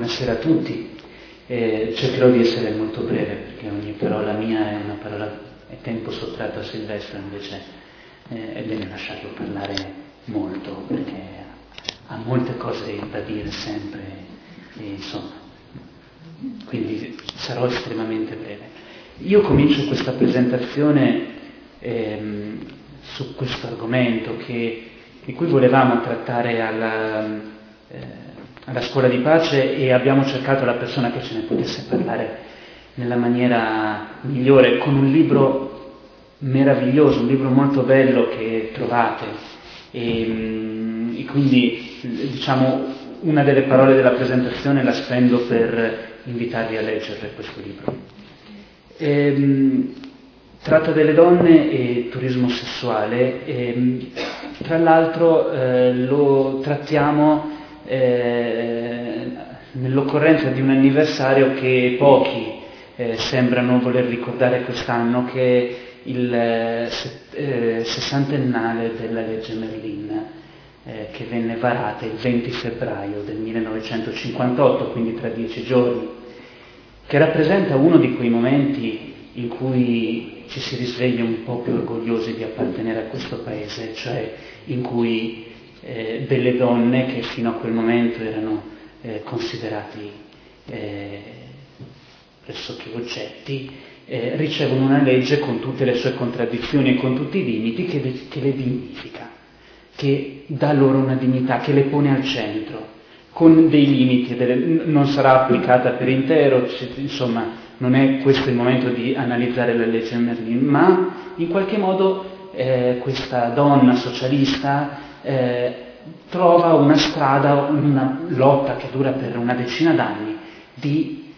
Buonasera a tutti. Cercherò di essere molto breve perché ogni parola mia è una parola, è tempo sottratto a Silvestro, invece è bene lasciarlo parlare molto perché ha molte cose da dire sempre, e insomma, quindi sarò estremamente breve. Io comincio questa presentazione su questo argomento di cui volevamo trattare alla scuola di pace, e abbiamo cercato la persona che ce ne potesse parlare nella maniera migliore, con un libro meraviglioso, un libro molto bello che trovate, e quindi diciamo una delle parole della presentazione la spendo per invitarvi a leggere questo libro. Tratta delle donne e turismo sessuale, tra l'altro lo trattiamo nell'occorrenza di un anniversario che pochi sembrano voler ricordare quest'anno, che è il sessantennale della legge Merlin, che venne varata il 20 febbraio del 1958, quindi tra 10 giorni, che rappresenta uno di quei momenti in cui ci si risveglia un po' più orgogliosi di appartenere a questo paese, cioè in cui delle donne che fino a quel momento erano considerati pressoché oggetti, ricevono una legge con tutte le sue contraddizioni e con tutti i limiti che le dignifica, che dà loro una dignità, che le pone al centro, con dei limiti, non sarà applicata per intero, insomma non è questo il momento di analizzare la legge Merlin, ma in qualche modo questa donna socialista trova una strada, una lotta che dura per una decina d'anni, di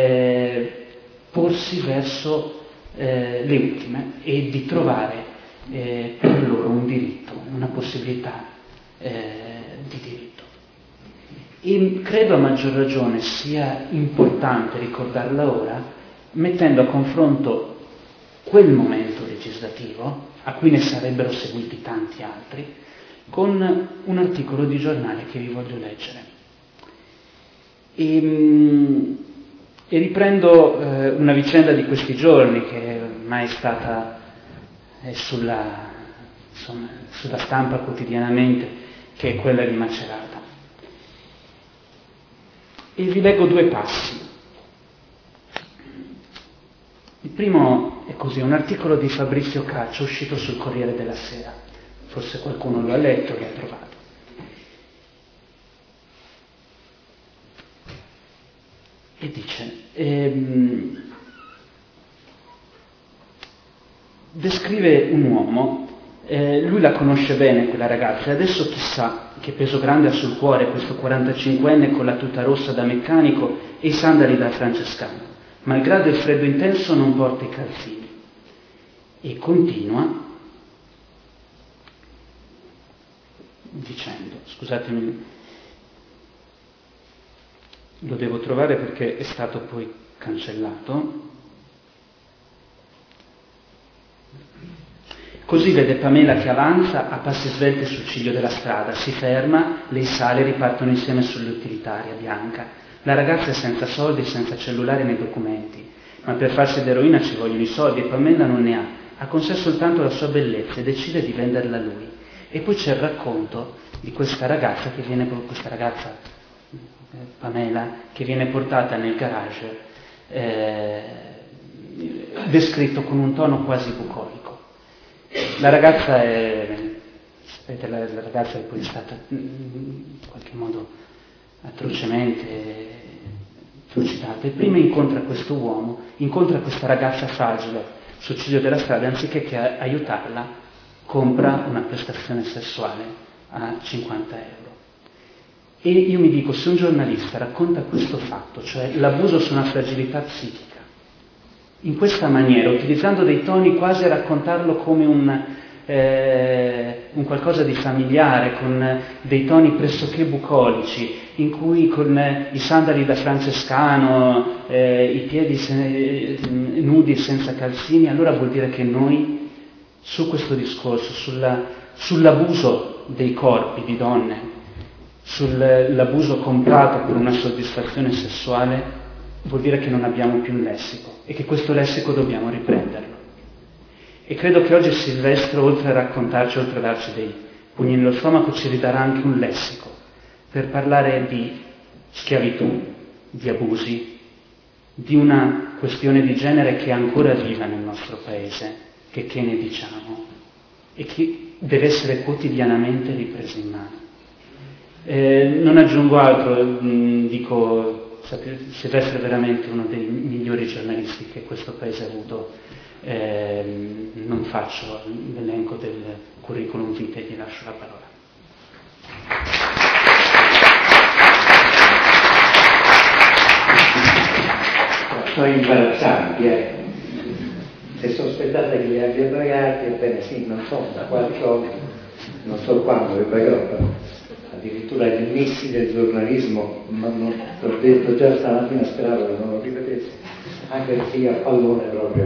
porsi verso le ultime e di trovare per loro un diritto, una possibilità di diritto. E credo a maggior ragione sia importante ricordarla ora, mettendo a confronto quel momento legislativo, a cui ne sarebbero seguiti tanti altri, con un articolo di giornale che vi voglio leggere. E riprendo una vicenda di questi giorni che ormai è stata sulla stampa quotidianamente, che è quella di Macerata. E vi leggo due passi. Il primo è così, un articolo di Fabrizio Caccio uscito sul Corriere della Sera. Forse qualcuno lo ha letto e lo ha trovato. E dice, descrive un uomo, lui la conosce bene quella ragazza, e adesso chissà che peso grande ha sul cuore questo 45enne con la tuta rossa da meccanico e i sandali da francescano. Malgrado il freddo intenso non porta i calzini. E continua dicendo, scusatemi, lo devo trovare perché è stato poi cancellato. Così vede Pamela che avanza a passi svelti sul ciglio della strada, si ferma, lei sale, ripartono insieme sull'utilitaria bianca. La ragazza è senza soldi, senza cellulare nei documenti, ma per farsi d'eroina ci vogliono i soldi e Pamela non ne ha con sé soltanto la sua bellezza e decide di venderla a lui. E poi c'è il racconto di questa ragazza Pamela, che viene portata nel garage, descritto con un tono quasi bucolico. La ragazza è poi stata in qualche modo atrocemente trucidata, e prima incontra questo uomo, incontra questa ragazza fragile sul ciglio della strada, anziché che aiutarla, compra una prestazione sessuale a 50 euro. E io mi dico, se un giornalista racconta questo fatto, cioè l'abuso su una fragilità psichica, in questa maniera, utilizzando dei toni quasi a raccontarlo come un qualcosa di familiare, con dei toni pressoché bucolici, in cui con i sandali da francescano, i piedi nudi senza calzini, allora vuol dire che noi su questo discorso, sull'abuso dei corpi di donne, sull'abuso comprato per una soddisfazione sessuale, vuol dire che non abbiamo più un lessico e che questo lessico dobbiamo riprenderlo. E credo che oggi Silvestro, oltre a raccontarci, oltre a darci dei pugni nello stomaco, ci ridarà anche un lessico per parlare di schiavitù, di abusi, di una questione di genere che è ancora viva nel nostro paese, che ne diciamo, e che deve essere quotidianamente ripresa in mano. Non aggiungo altro, dico, Silvestro è veramente uno dei migliori giornalisti che questo paese ha avuto, non faccio l'elenco del curriculum vitae, gli lascio la parola. Sono imbarazzanti, Se sospettate che li abbia pagati, ebbene sì, non so da quali soldi, non so quando li pagherò, addirittura gli inizi del giornalismo, ma non l'ho detto già stamattina, speravo che non lo ripetessi, anche perché io a pallone proprio.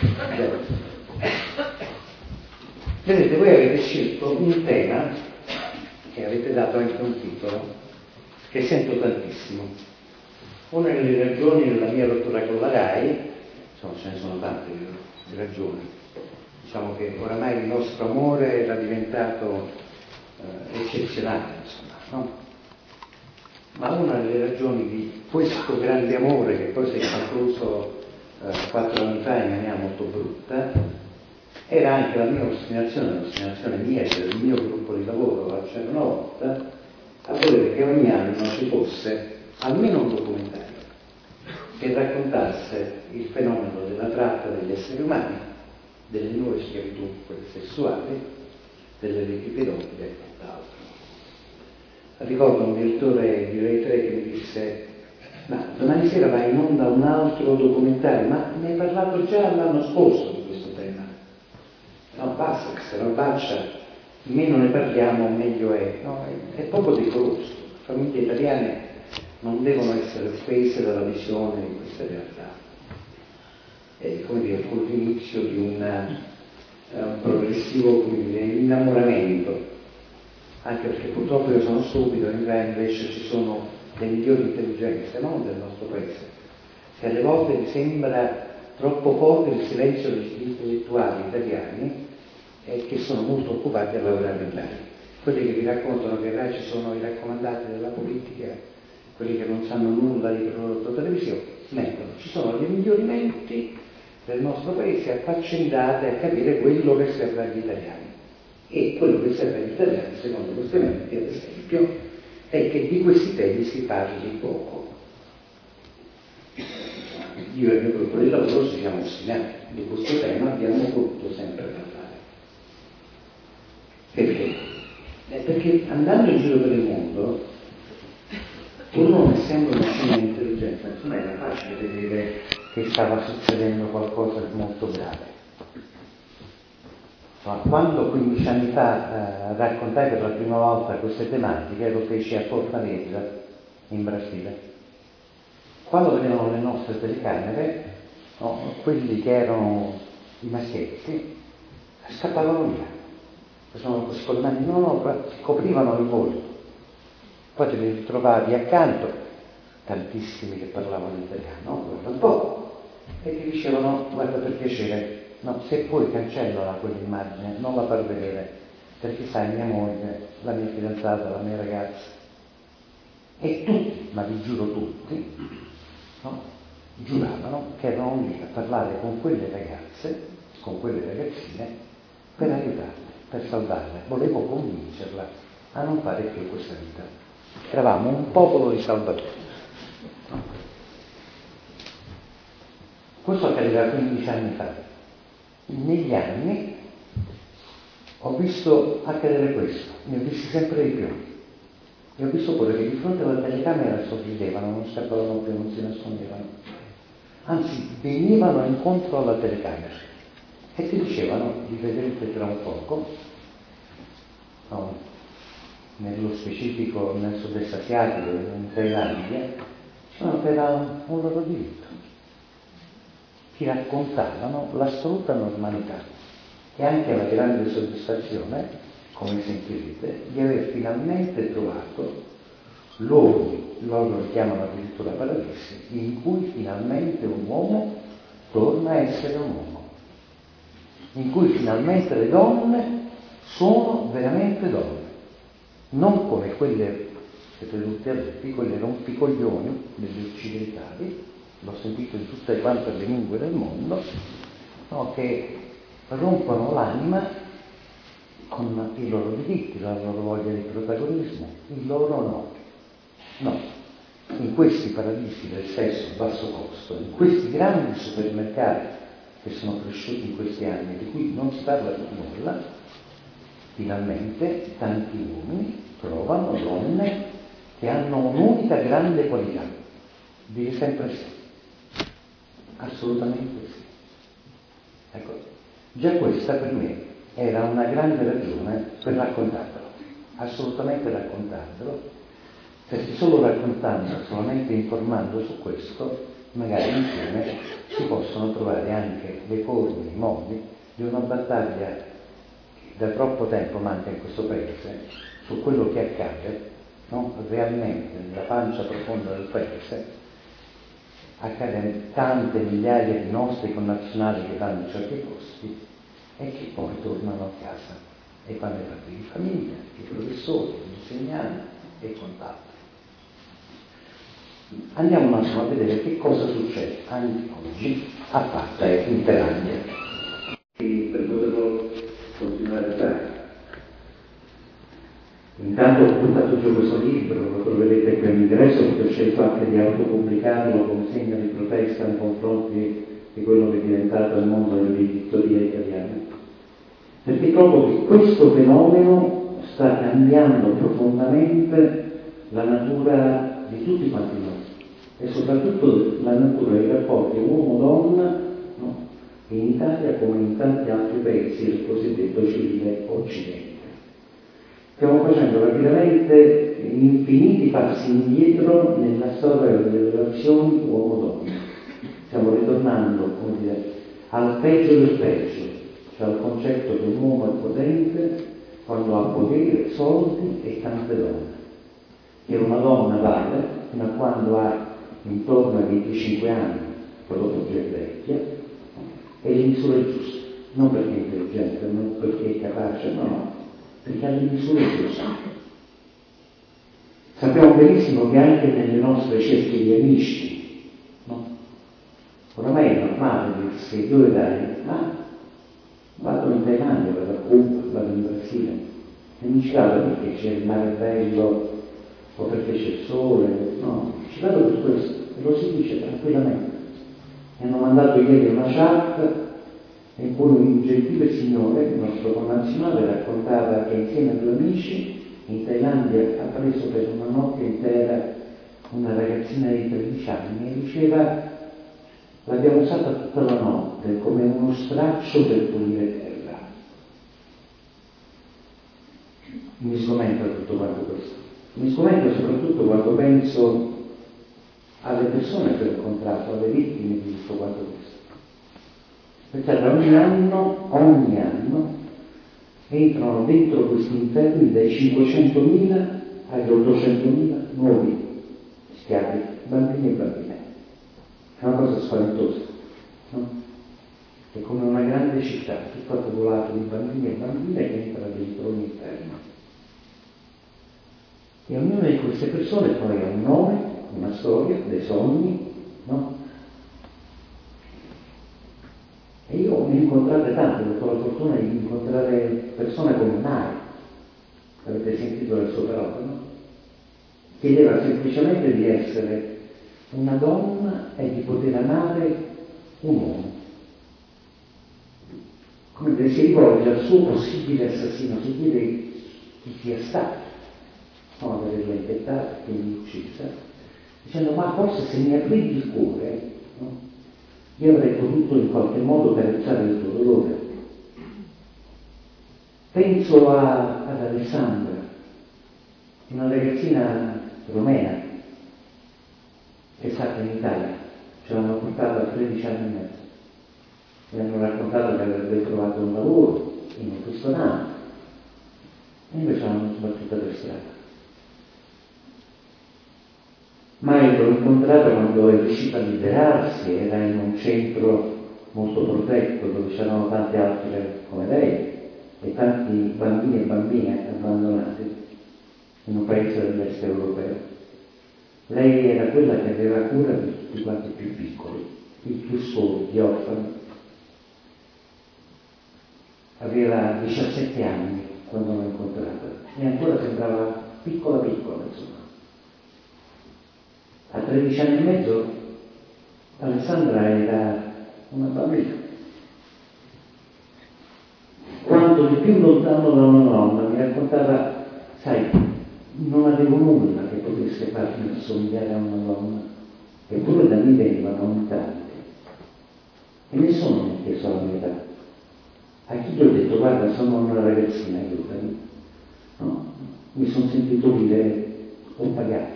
Vedete, voi avete scelto un tema che avete dato anche un titolo che sento tantissimo. Una delle ragioni della mia rottura con la RAI, insomma ce ne sono tante di ragioni, diciamo che oramai il nostro amore era diventato eccezionale, insomma, no? Ma una delle ragioni di questo grande amore, che poi si è concluso 4 anni fa in maniera molto brutta, era anche la mia l'ostinazione mia e del mio gruppo di lavoro a C'era una volta, a volere che ogni anno ci fosse almeno un documentario che raccontasse il fenomeno della tratta degli esseri umani, delle nuove schiavitù, quelle sessuali, delle reti pedofile e quant'altro. Ricordo un direttore di Rai 3 che mi disse: ma domani sera va in onda un altro documentario, ma ne hai parlato già l'anno scorso di questo tema. No, basta, questa robaccia, meno ne parliamo meglio è. No, è poco decoroso. Le famiglie italiane non devono essere offese dalla visione di queste realtà. È, come dire, fu l'inizio di un progressivo, come dire, innamoramento, anche perché purtroppo io sono stupido, invece ci sono le migliori intelligenze, no, del nostro paese. Se alle volte mi sembra troppo forte il silenzio degli intellettuali italiani, che sono molto occupati a lavorare in RAI. Quelli che vi raccontano che in RAI ci sono i raccomandati della politica, quelli che non sanno nulla di prodotto televisivo, mentono. Ci sono le migliori menti del nostro paese affaccendate a capire quello che serve agli italiani. E quello che serve agli italiani, secondo queste menti, ad esempio, è che di questi temi si parli poco. Io e il mio gruppo di lavoro ci siamo ostinati, di questo tema abbiamo voluto sempre parlare. Perché? Perché andando in giro per il mondo, pur non essendo una scena di intelligenza, non era facile vedere che stava succedendo qualcosa di molto grave. Ma quando 15 anni fa raccontai per la prima volta queste tematiche, lo feci a Fortaleza, in Brasile. Quando vedevano le nostre telecamere, no, quelli che erano i maschietti scappavano via. Sono con le mani, coprivano il volto. Poi te li ritrovavi accanto, tantissimi che parlavano italiano, guarda un po', e ti dicevano: guarda, per piacere, no, se puoi cancellala quell'immagine, non la far vedere, perché sai, mia moglie, la mia fidanzata, la mia ragazza. E tutti, ma vi giuro tutti, no, giuravano che erano lì a parlare con quelle ragazze, con quelle ragazzine, per aiutarle, per salvarle. Volevo convincerla a non fare più questa vita. Eravamo un popolo di salvatori. Questo accadeva 15 anni fa. Negli anni ho visto accadere questo, ne ho visti sempre di più. E ho visto pure che di fronte alla telecamera sorridevano, non scappavano più, non si nascondevano. Anzi, venivano incontro alla telecamera e ti dicevano di vedere tra un poco, no, nello specifico nel sud-est asiatico, in Thailandia, dicevano che era un loro diritto. Ti raccontavano l'assoluta normalità e anche la grande soddisfazione, come sentirete, di aver finalmente trovato luoghi, loro lo chiamano addirittura paradisi, in cui finalmente un uomo torna a essere un uomo, in cui finalmente le donne sono veramente donne, non come quelle sedute a tutti, quelle rompicoglioni degli occidentali, l'ho sentito in tutte quante le lingue del mondo, no, che rompono l'anima con i loro diritti, la loro voglia di protagonismo, il loro no. No, in questi paradisi del sesso a basso costo, in questi grandi supermercati che sono cresciuti in questi anni, di cui non si parla di nulla, finalmente tanti uomini trovano donne che hanno un'unica grande qualità, dire sempre sì, assolutamente sì. Ecco, già questa per me era una grande ragione per raccontarvelo, assolutamente raccontarvelo, perché solo raccontando, solamente informando su questo, magari insieme si possono trovare anche le forme, i modi di una battaglia che da troppo tempo manca in questo paese su quello che accade, no? Realmente nella pancia profonda del paese. Accade a tante migliaia di nostri connazionali che vanno in certi posti e che poi tornano a casa e fanno i padri di famiglia, i professori, gli insegnanti e quant'altro. Andiamo un attimo a vedere che cosa succede anche oggi a Pazza e in Terrandia. Per poterlo continuare a fare. Intanto ho buttato giù questo libro, lo troverete qui all'ingresso, perché ho scelto anche di autopubblicarlo come segno di protesta nei confronti di quello che è diventato il mondo dell'editoria italiana. Perché trovo che questo fenomeno sta cambiando profondamente la natura di tutti quanti noi e soprattutto la natura dei rapporti uomo-donna, no? In Italia come in tanti altri paesi del cosiddetto civile occidente. Stiamo facendo rapidamente infiniti passi indietro nella storia delle relazioni uomo-donna. Stiamo ritornando, come dire, al peggio del peggio, cioè al concetto che un uomo è potente quando ha potere, soldi e tante donne. Che una donna vale fino a quando ha intorno ai 25 anni, poi dopo già è vecchia, e le misure giuste, non perché è intelligente, non perché è capace, no, perché ha le misure giuste. Sappiamo benissimo che anche nelle nostre cerchie di amici, no? Oramai è normale dirsi dove dai? Vado in Thailandia, vado a Cuba, vado in Brasile. E non ci vado perché c'è il mare bello o perché c'è il sole, no, ci vado per questo, e lo si dice tranquillamente. Mi hanno mandato ieri una chat in cui un gentile signore, il nostro connazionale, raccontava che insieme a due amici in Thailandia ha preso per una notte intera una ragazzina di 13 anni e diceva: l'abbiamo usata tutta la notte come uno straccio per pulire terra. Mi sgomenta tutto quanto questo. Mi sgomenta soprattutto quando penso alle persone che ho incontrato, alle vittime di tutto quanto questo. Perché ogni anno entrano dentro questi inferni dai 500.000 agli 800.000 nuovi schiavi, bambini e bambine. È una cosa spaventosa, no? È come una grande città, tutta popolata di bambini e bambine che entra dentro un inferno. E ognuna di queste persone poi ha un nome, una storia, dei sogni, no? E io ne ho incontrate tante, ho avuto la fortuna di incontrare persone come Nai, avete sentito le sue parole, no? Chiedeva semplicemente di essere una donna e di poter amare un uomo. Come se si rivolge al suo possibile assassino, si chiede chi sia stato, no, averla infettata, quindi uccisa, dicendo: ma forse se mi apri il cuore, no, io avrei potuto in qualche modo carezzare il tuo dolore. Penso ad Alessandra, una ragazzina romena che è stata in Italia, ce l'hanno portata a 13 anni e mezzo. Mi hanno raccontato che avrebbe trovato un lavoro in un ristorante e invece l'hanno sbattuta per strada. mai l'ho incontrata quando è riuscita a liberarsi, era in un centro molto protetto dove c'erano tante altre come lei e tanti bambini e bambine abbandonati in un paese dell'est europeo. Lei era quella che aveva cura di tutti quanti i più piccoli, i più soli, gli orfani. Aveva 17 anni quando l'ho incontrata e ancora sembrava piccola insomma. A 13 anni e mezzo Alessandra era una bambina. Quanto di più lontano da una nonna, mi raccontava, sai, non avevo nulla che potesse farmi assomigliare a una donna, eppure da lì venivano in tanti. E nessuno mi ha chiesto la mia età. A chi gli ho detto, guarda, sono una ragazzina, aiutami. No, mi sono sentito dire, ho pagato.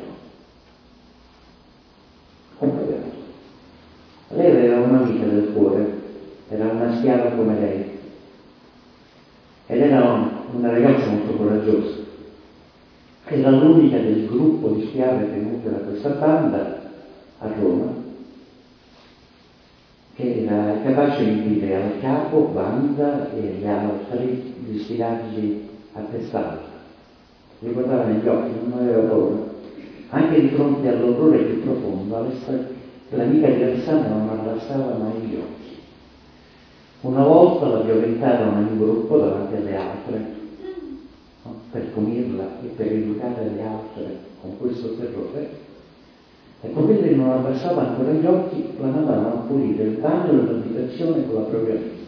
Lei aveva un'amica del cuore, era una schiava come lei, ed era una ragazza molto coraggiosa. Era l'unica del gruppo di schiave tenute da questa banda a Roma, che era capace di dire al capo, banda e agli altri di sfidargli a testa alta. Li guardava negli occhi, non aveva paura. Anche di fronte all'orrore più profondo, l'amica di Alessandra non abbassava mai gli occhi. Una volta la violentarono in gruppo davanti alle altre, no? Per punirla e per educare le altre con questo terrore. E quelli non abbassava ancora gli occhi, la mandavano a pulire il bagno dell'abitazione con la propria vista.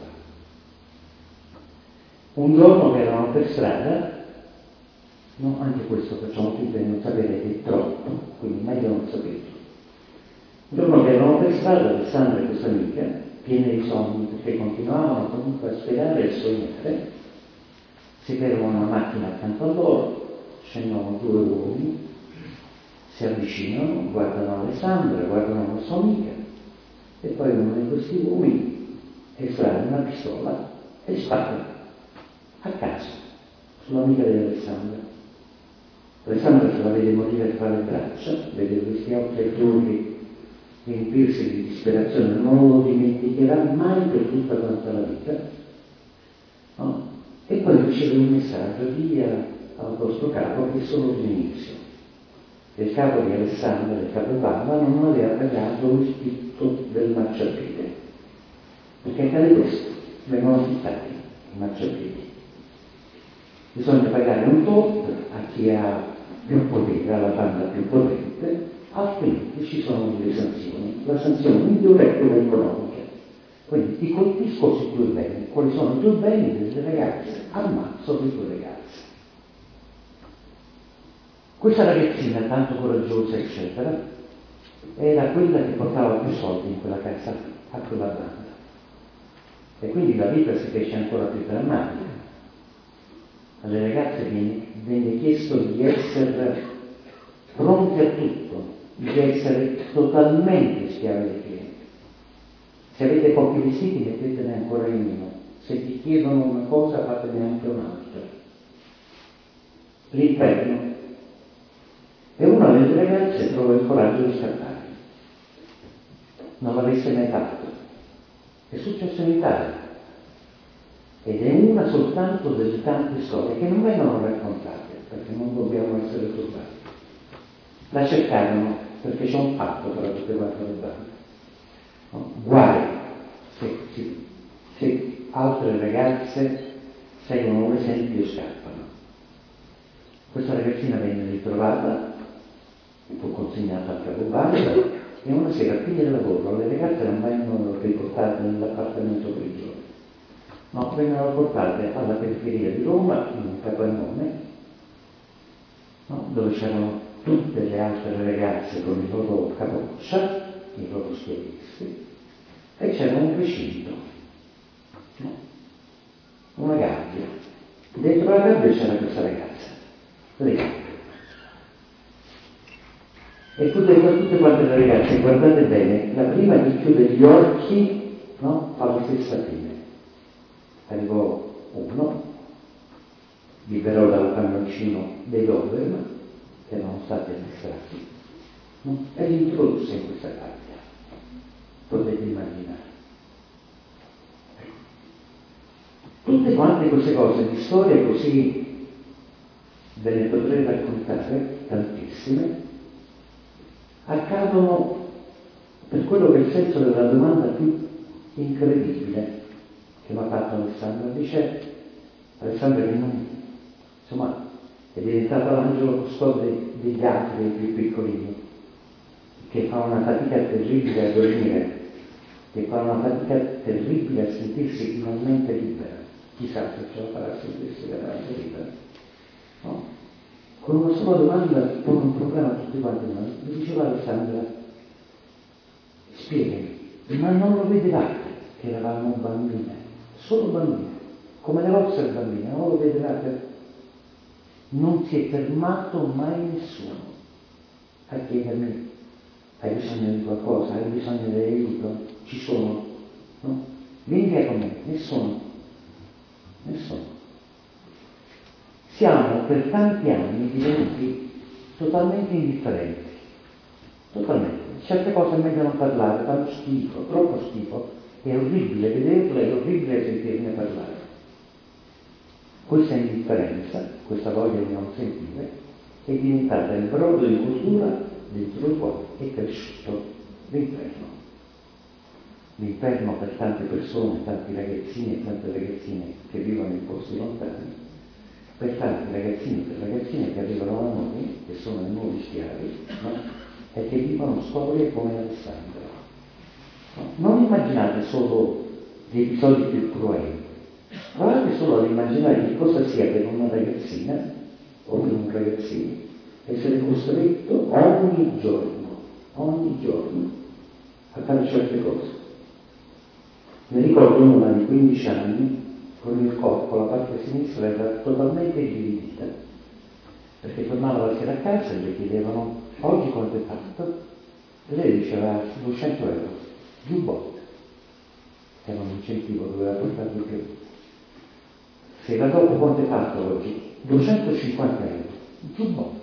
Un giorno che erano per strada, no, anche questo facciamo finta di non sapere che è troppo, quindi meglio non saperlo. Un giorno che erano per strada, Alessandra e questa amica, piene di sogni, perché continuavano comunque a sperare e a sognare, si fermano una macchina accanto a loro, scendono due uomini, si avvicinano, guardano Alessandra, guardano la sua amica, e poi uno di questi uomini estrae una pistola e spara a caso sull'amica di Alessandra. Alessandra se la vede morire tra le braccia, vede questi occhi azzurri riempirsi di disperazione, non lo dimenticherà mai per tutta quanta la vita, no? E poi riceve un messaggio via al vostro capo che è solo l'inizio. Il capo di Alessandra, il capo Palla, non aveva pagato il fitto del marciapiede, perché accade questo, vengono fittati i marciapiedi. Bisogna pagare un tot a chi ha più potere, alla banda più potente, altrimenti ci sono delle sanzioni. La sanzione migliore è quella economica. Quindi ti colpisco sui tuoi beni. Quali sono i tuoi beni delle ragazze? Ammazzo le tue ragazze. Questa ragazzina, tanto coraggiosa, eccetera, era quella che portava più soldi in quella casa, a quella banda. E quindi la vita si fece ancora più drammatica. Alle ragazze venne chiesto di essere pronti a tutto, di essere totalmente schiavi dei clienti. Se avete pochi vestiti mettetene ancora in meno, se ti chiedono una cosa fatene anche un'altra. L'inferno. E una delle ragazze trovò il coraggio di scappare. Non l'avesse mai fatto. È successo in Italia. Ed è una soltanto delle tante storie che non vengono raccontate, perché non dobbiamo essere turbati. La cercarono perché c'è un patto tra tutte quante le bande. No? Guai se altre ragazze seguono l'esempio e scappano. Questa ragazzina venne ritrovata, fu consegnata al capo banda e una sera a fine del lavoro le ragazze non vengono riportate nell'appartamento prigione. No, vennero portate alla periferia di Roma, in un capannone, no, dove c'erano tutte le altre ragazze con il loro capoccia, i loro schiavisti, e c'era un recinto, no, una gabbia. Dentro la gabbia c'era questa ragazza, legata. E tutte quante le ragazze, guardate bene, la prima che chiude gli occhi, no, fa la stessa fine. Arrivò uno, liberò dal pannoncino dei Doberman, che erano stati arrestati, no? E li introdusse in questa gabbia. Potete immaginare. Tutte quante queste cose di storie così ve ne potrei raccontare, tantissime, accadono per quello che è il senso della domanda più incredibile che mi ha fatto Alessandra. Dice Alessandra che non, insomma, è diventato l'angelo custode degli altri, dei più piccolini, che fa una fatica terribile a dormire, che fa una fatica terribile a sentirsi finalmente libera. Chissà se ce la farà a sentirsi veramente libera. No? Con una sola domanda pone un problema a tutti quanti noi. Mi diceva Alessandra, spiegami, ma non lo vedevate che eravamo bambine, solo bambine, come le vostre bambine, non lo vedevate? Non si è fermato mai nessuno a chiedermi, hai bisogno di qualcosa, hai bisogno di aiuto? Ci sono, no? Vieni via con me, nessuno. Siamo per tanti anni divenuti totalmente indifferenti, totalmente. Certe cose è meglio non parlare, fanno schifo, troppo schifo, è orribile vederle, è orribile sentirne parlare. Questa indifferenza, questa voglia di non sentire, è diventata il brodo di cultura dentro il quale è cresciuto l'inferno. L'inferno per tante persone, tanti ragazzini e tante ragazzine che vivono in posti lontani, per tanti ragazzini e ragazzine che arrivano a noi, che sono i nuovi schiavi, no? E che vivono storie come Alessandra. No? Non immaginate solo gli episodi più cruenti, provate solo ad immaginare che cosa sia per una ragazzina o per un ragazzino essere costretto ogni giorno a fare certe cose. Mi ricordo una di 15 anni con il corpo, la parte sinistra era totalmente dividita, perché tornava la sera a casa e le chiedevano oggi quanto è fatto? E lei diceva 200 euro, giubbotto, era un incentivo, doveva portare di più. Se la dopo quanto è fatto oggi? 250 euro, giubbotto.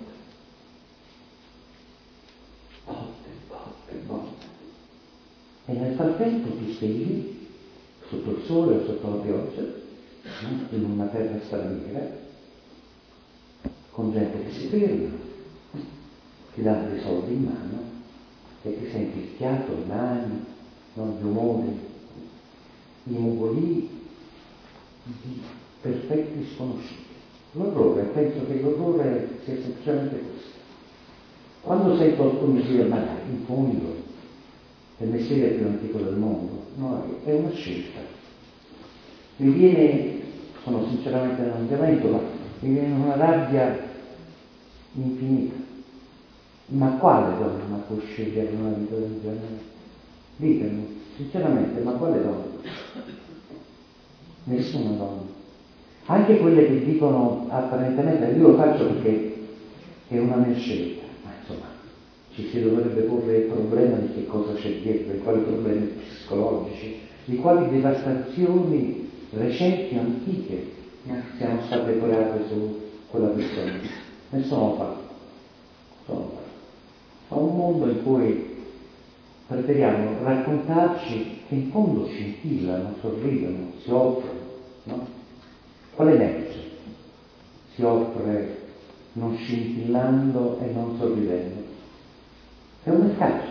Botte. E nel frattempo tu sei lì, sotto il sole o sotto la pioggia, in una terra straniera, con gente che si ferma, ti dà dei soldi in mano e ti senti il fiato, le mani, non gli umori, i mugolii di perfetti sconosciuti. L'orrore, penso che l'orrore sia semplicemente questo. Quando sento alcuni dire, ma dai, in fondo, è il mestiere più antico del mondo, no, è una scelta. Mi viene, sono sinceramente nell'andamento, ma mi viene una rabbia infinita. Ma quale donna può scegliere una vita del genere? Ditemi, sinceramente, ma quale donna? Nessuna donna. Anche quelle che dicono apparentemente, io lo faccio perché è una mia scelta, ma insomma, ci si dovrebbe porre il problema di che cosa c'è dietro, di quali problemi psicologici, di quali devastazioni recenti, antiche, siamo state create su quella persona. Nessuno lo fa. Fa un mondo in cui preferiamo raccontarci che in fondo scintillano, sorridono, si offrono, no? Quale legge si offre non scintillando e non sorridendo? È un mercato.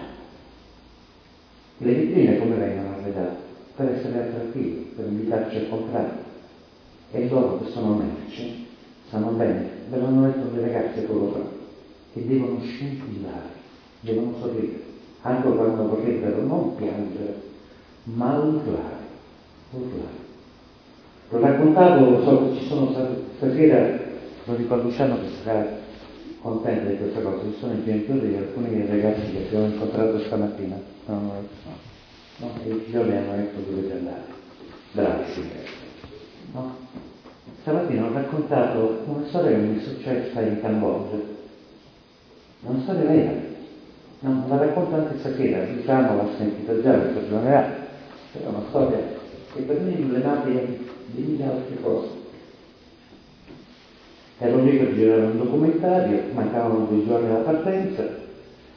Le vetrine come vengono arredate? Per essere attrattive, per invitarci a comprare. E loro che sono merce sanno bene, ve l'hanno detto le ragazze poco fa, che devono scintillare, devono sorridere, anche quando vorrebbero non piangere, ma urlare. Lo raccontavo, so che ci sono state stasera, lo dico a Luciano che sarà contento di questa cosa, ci sono i genitori di alcuni ragazzi che abbiamo incontrato stamattina, no, e i figlioli hanno detto dovete andare, bravissimi, no? Stamattina ho raccontato una storia che mi è successa in Cambogia, una storia vera, no, la racconto anche stasera, Luciano l'ha sentita già, la soggiornerà, è una storia che per me è emblematica di mille altre cose. Ero lì per girare un documentario, mancavano 2 giorni alla partenza,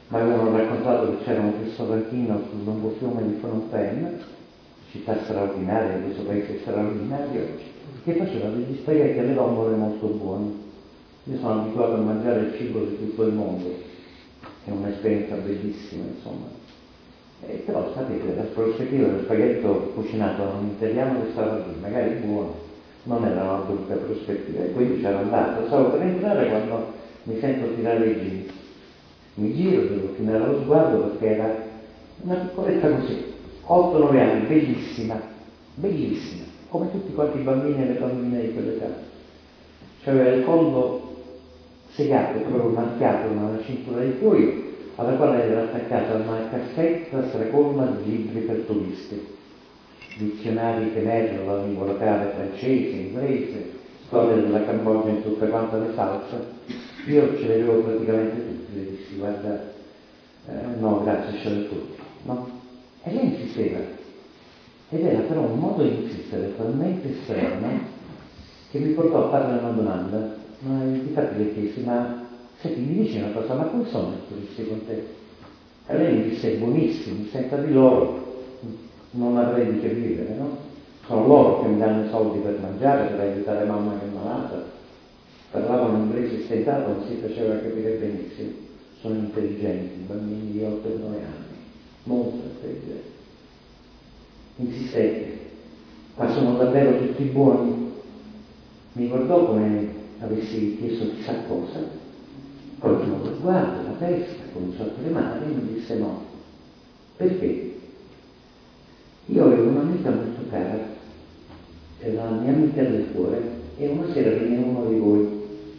mi avevano raccontato che c'era un ristorantino sul lungo fiume di Phnom Penh, città straordinaria, questo paese straordinario, che faceva degli spaghetti alle vongole molto buoni. Io sono abituato a mangiare il cibo di tutto il mondo, è un'esperienza bellissima, insomma. Però sapete, la prospettiva dello spaghetto cucinato da un italiano che stava lì, magari buono, non era una brutta prospettiva, e quindi c'era andato. Stavo per entrare quando mi sento tirare i jeans. Mi giro, devo finire lo sguardo perché era una piccoletta così, 8-9 anni, bellissima, bellissima, come tutti quanti i bambini e le bambine di quell'età. C'aveva il collo segato, proprio marchiato da una cintura di cuoio, alla quale era attaccata una cassetta stracolma di libri per turisti, dizionari che emergono la lingua locale francese, inglese, storia della Cambogia in tutte quante le salse. Io ce le avevo praticamente tutte, le dissi, guarda, no grazie, ce le tutte, no? E lei insisteva, ed era però un modo di insistere talmente estremo che mi portò a farle una domanda. Ma infatti le chiesi, ma senti, mi dici una cosa, ma come sono i turisti con te? E lei mi disse, buonissimi, senza di loro non avrei di che vivere, no? Sono loro che mi danno i soldi per mangiare, per aiutare mamma che è malata. Parlavano inglese stentato, non si faceva capire benissimo. Sono intelligenti, bambini di 8-9 anni, molto intelligenti. Insistette, ma sono davvero tutti buoni? Mi guardò come avessi chiesto chissà cosa, poi chinò lo sguardo, la testa, cominciò a tremare e mi disse no. Perché? Io avevo un'amica molto cara, era la mia amica del cuore, e una sera venne uno di voi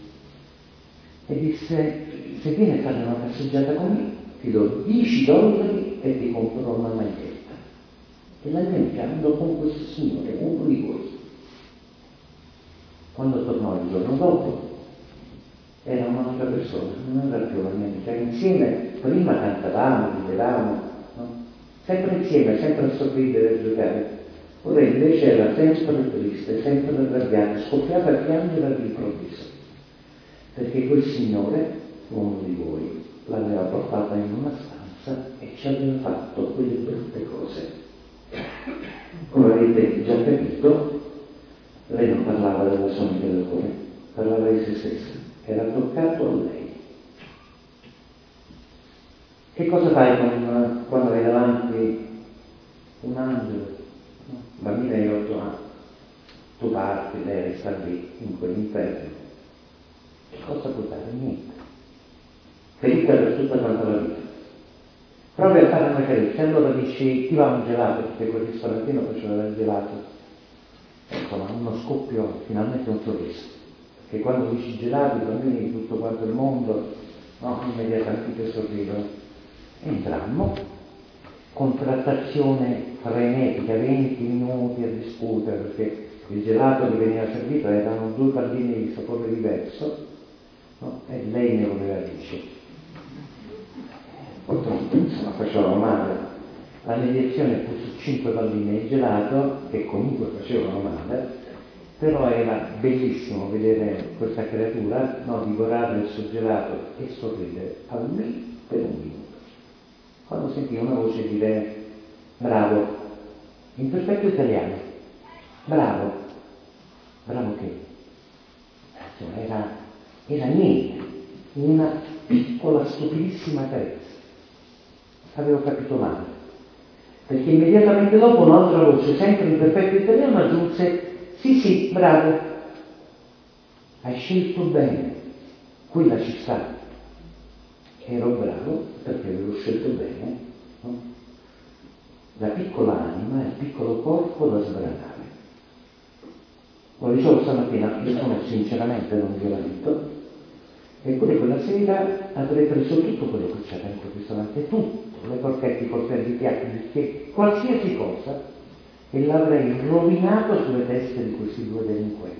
e disse, se vieni a fare una passeggiata con me, ti do $10 e ti compro una maglietta. E la mia amica andò con questo signore, uno di voi. Quando tornò il giorno dopo, era un'altra persona, non era più la mia amica. Insieme, prima cantavamo, ridevamo, no? Sempre insieme, sempre a sorridere e a giocare. Ora invece era sempre triste, sempre arrabbiata, scoppiava a piangere all'improvviso, perché quel signore, uno di voi, l'aveva portata in una stanza e ci aveva fatto quelle brutte cose. Come avete già capito, lei non parlava della sua amica del cuore, parlava di se stessa, era toccato a lei. Che cosa fai quando hai davanti un angelo, no? Bambina di 8 anni, tu parti, lei resta lì in quell'inferno, che cosa puoi fare? Niente. Ferita per tutta quanta la vita. Provi a fare una carezza, allora dici ti va un gelato, perché quel ristorantino faceva del gelato. Insomma, uno scoppio, finalmente un sorriso, perché quando dici gelato i bambini di tutto quanto il mondo, no, immediatamente sorridono. Entrammo, con trattazione frenetica, 20 minuti a discutere, perché il gelato che veniva servito erano 2 palline di sapore diverso, no? E lei ne voleva 10. Purtroppo, insomma, facevano male. La mediazione fu su 5 palline di gelato, che comunque facevano male, però era bellissimo vedere questa creatura, no, divorare il suo gelato e sorridere almeno per un minuto. Quando sentì una voce dire bravo, in perfetto italiano, bravo che? Insomma, era niente, una piccola, stupidissima carezza. Avevo capito male, perché immediatamente dopo un'altra voce, sempre in perfetto italiano, aggiunse sì, bravo, hai scelto bene, quella ci sta. Ero bravo perché avevo scelto bene, no? La piccola anima e il piccolo corpo da sbranare. Lo dicevo stamattina, io sono sinceramente non violento, eppure quella sera avrei preso tutto quello che c'era in quel ristorante, tutto, le porchette, i coltelli, i piatti, gli spietti, qualsiasi cosa, e l'avrei rovinato sulle teste di questi 2 delinquenti.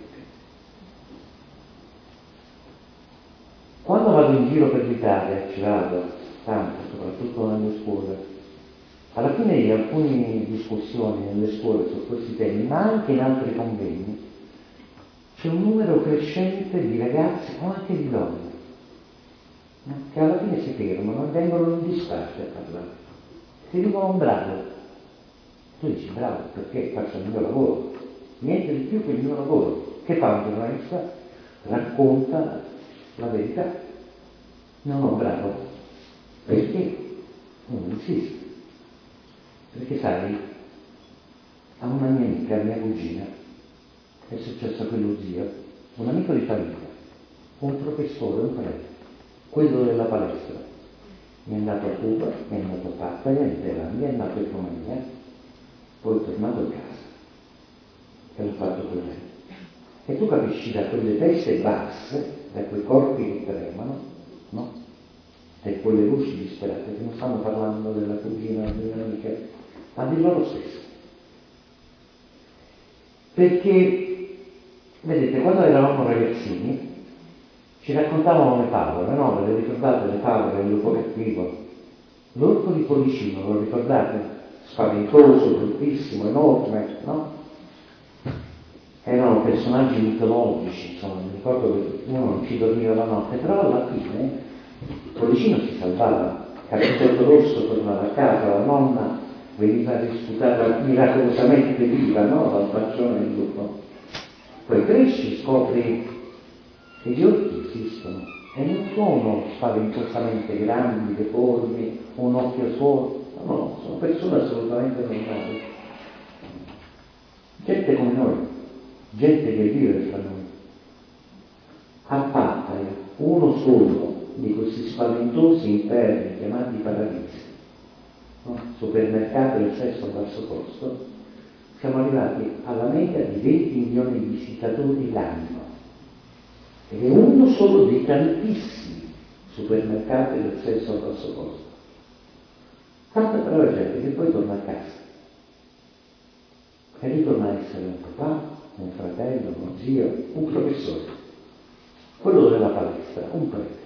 Quando vado in giro per l'Italia, ci vado tanto, soprattutto nelle scuole, alla fine di alcune discussioni nelle scuole su questi temi, ma anche in altri convegni, c'è un numero crescente di ragazzi o anche di donne no? Che alla fine si fermano e vengono in disparte a parlare. Ti dicono bravo. Tu dici bravo perché faccio il mio lavoro. Niente di più che il mio lavoro. Che fa un giornalista? Racconta la verità. Non bravo. Perché? Non insiste. Perché sai, a una mia amica, a mia cugina, è successo quello zio, un amico di famiglia, un professore, un prete, quello della palestra. Mi è andato a Cuba, mi è andato a Pattaya, in Thailandia, mi è andato in Romania, poi è tornato a casa e l'ho fatto con lei. E tu capisci da quelle teste basse, da quei corpi che tremano, no? E quelle voci disperate che non stanno parlando della cugina, dell'amica, ma di loro stessi. Perché, vedete, quando eravamo ragazzini ci raccontavano le favole, no? Ve le ricordate le favole del lupo cattivo? L'orco di Policino, lo ricordate? Spaventoso, bruttissimo, enorme, no? Erano personaggi mitologici, insomma, mi ricordo che uno non ci dormiva la notte, però alla fine Policino si salvava, Cappuccetto Rosso tornava a casa, la nonna veniva risputata miracolosamente viva, no? Dal faccione del lupo. Poi cresci, scopri che gli orchi esistono e non sono spaventosamente grandi, deformi, un occhio solo, no, sono persone assolutamente normali. Gente come noi, gente che vive fra noi. A Pattaya, uno solo di questi spaventosi inferni chiamati paradisi, no? Supermercato del sesto a basso costo, siamo arrivati alla media di 20 milioni di visitatori l'anno. Ed è uno solo dei tantissimi supermercati del sesso a basso costo. Tanta brava gente che poi torna a casa e ritorna a essere un papà, un fratello, uno zio, un professore, quello della palestra, un prete.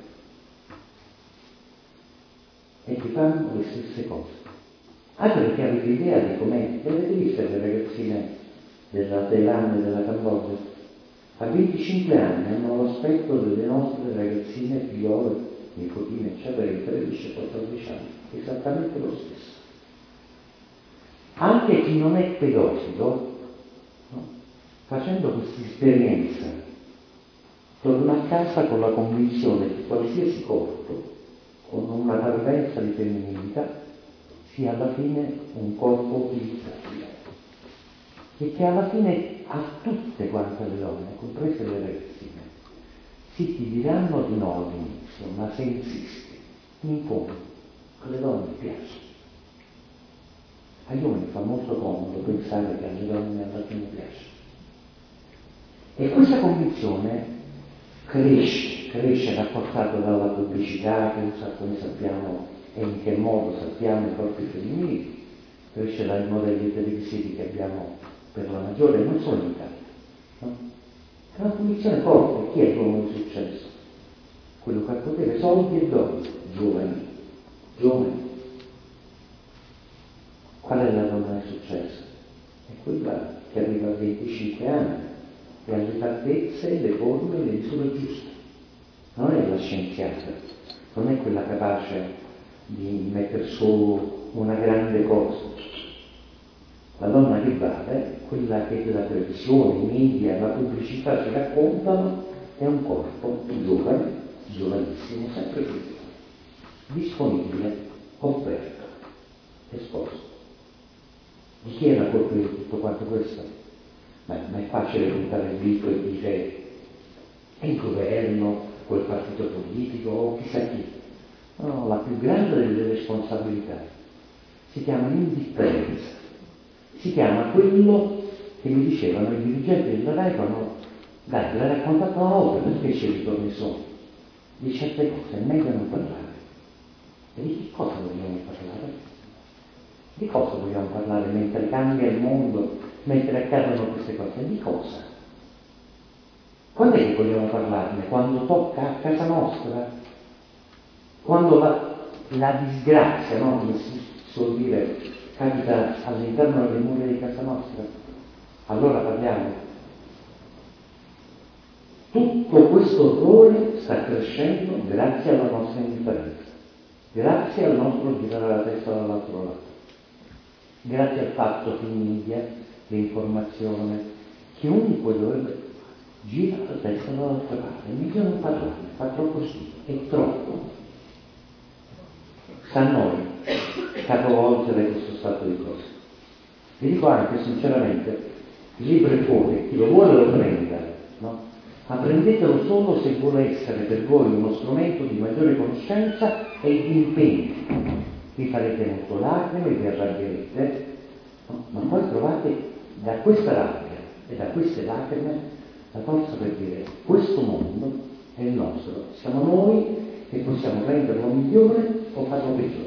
E ti fanno le stesse cose. Anche perché avete idea di com'è, le avete viste le ragazzine della Thailandia e della Cambogia? A 25 anni hanno l'aspetto delle nostre ragazzine figliole, nipotine, eccetera, di 13-14 anni, esattamente lo stesso. Anche chi non è pedofilo, no? Facendo questa esperienza, torna a casa con la convinzione che qualsiasi corpo, con una parvenza di femminilità, sia alla fine un corpo utilizzabile. E che alla fine a tutte quante le donne, comprese le ragazzine, sì, ti diranno di no all'inizio, ma se insisti, in fondo, alle donne piace. Agli uomini fa molto comodo pensare che alle donne alla fine piace. E questa convinzione cresce rafforzata dalla pubblicità che usa, come sappiamo, e in che modo sappiamo i corpi femminili, cresce dai modelli televisivi che abbiamo per la maggiore, non solo in Italia, no? È una condizione forte. Chi è l'uomo di successo? Quello che ha potere, soldi e donne, giovani. Qual è la donna di successo? È quella che arriva a 25 anni e ha le fattezze, le forme e le misure giuste. Non è la scienziata, non è quella capace di mettere solo una grande cosa. La donna che vale, quella che la televisione, i media, la pubblicità ci raccontano, è un corpo giovane, giovanissimo, sempre più disponibile, offerto, esposto. Di chi è la colpa di tutto quanto questo? Ma è facile puntare il dito e dire è il governo, quel partito politico o chissà chi. No, la più grande delle responsabilità si chiama indifferenza. Si chiama quello che mi dicevano i dirigenti della RAI quando, dai, l'hai raccontato una volta, perché ci ritorni solo? Di certe cose è meglio non parlare. E di che cosa vogliamo parlare? Di cosa vogliamo parlare mentre cambia il mondo, mentre accadono queste cose? Di cosa? Quando è che vogliamo parlarne? Quando tocca a casa nostra? Quando la disgrazia, no? Come si suol dire, capita all'interno delle mura di casa nostra? Allora parliamo. Tutto questo orrore sta sta crescendo grazie alla nostra indifferenza, grazie al nostro girare la testa dall'altro lato, grazie al fatto che i media, l'informazione, chiunque dovrebbe gira la testa dall'altra parte, è meglio non parlare, fa troppo schifo, è troppo. Sta a noi capovolgere questo stato di cose. Vi dico anche sinceramente, il libro è fuori, chi lo vuole lo prenda, no? Ma prendetelo solo se vuole essere per voi uno strumento di maggiore conoscenza e di impegno. Vi farete molto lacrime, vi arrabbierete, no? Ma poi trovate da questa rabbia e da queste lacrime la forza per dire questo mondo è il nostro, siamo noi che possiamo renderlo migliore o farlo peggiore.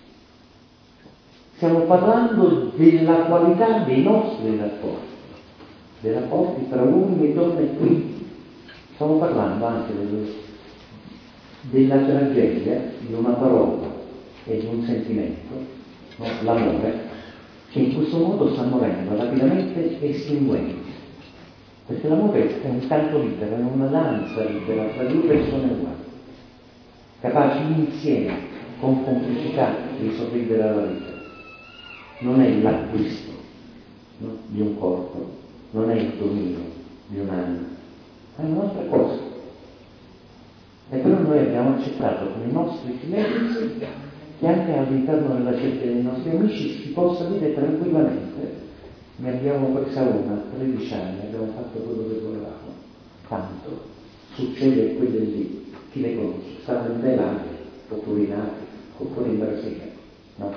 Stiamo parlando della qualità dei nostri rapporti tra uomini e donne qui. Stiamo parlando anche della tragedia di una parola e di un sentimento, no? L'amore, che in questo modo sta morendo rapidamente estinguendo. Perché l'amore è un canto libero, è una danza libera tra due persone uguali, capaci insieme, con complicità, di sorridere alla vita. Non è l'acquisto, no? Di un corpo, non è il dominio di un'anima, è un'altra cosa. E però noi abbiamo accettato con i nostri silenzi che anche all'interno della cerchia dei nostri amici si possa dire tranquillamente: ne abbiamo presa una, 13 anni, abbiamo fatto quello che volevamo, tanto succede quello lì, chi le conosce, stanno in Thailandia, oppure in Africa, oppure in Brasile, no?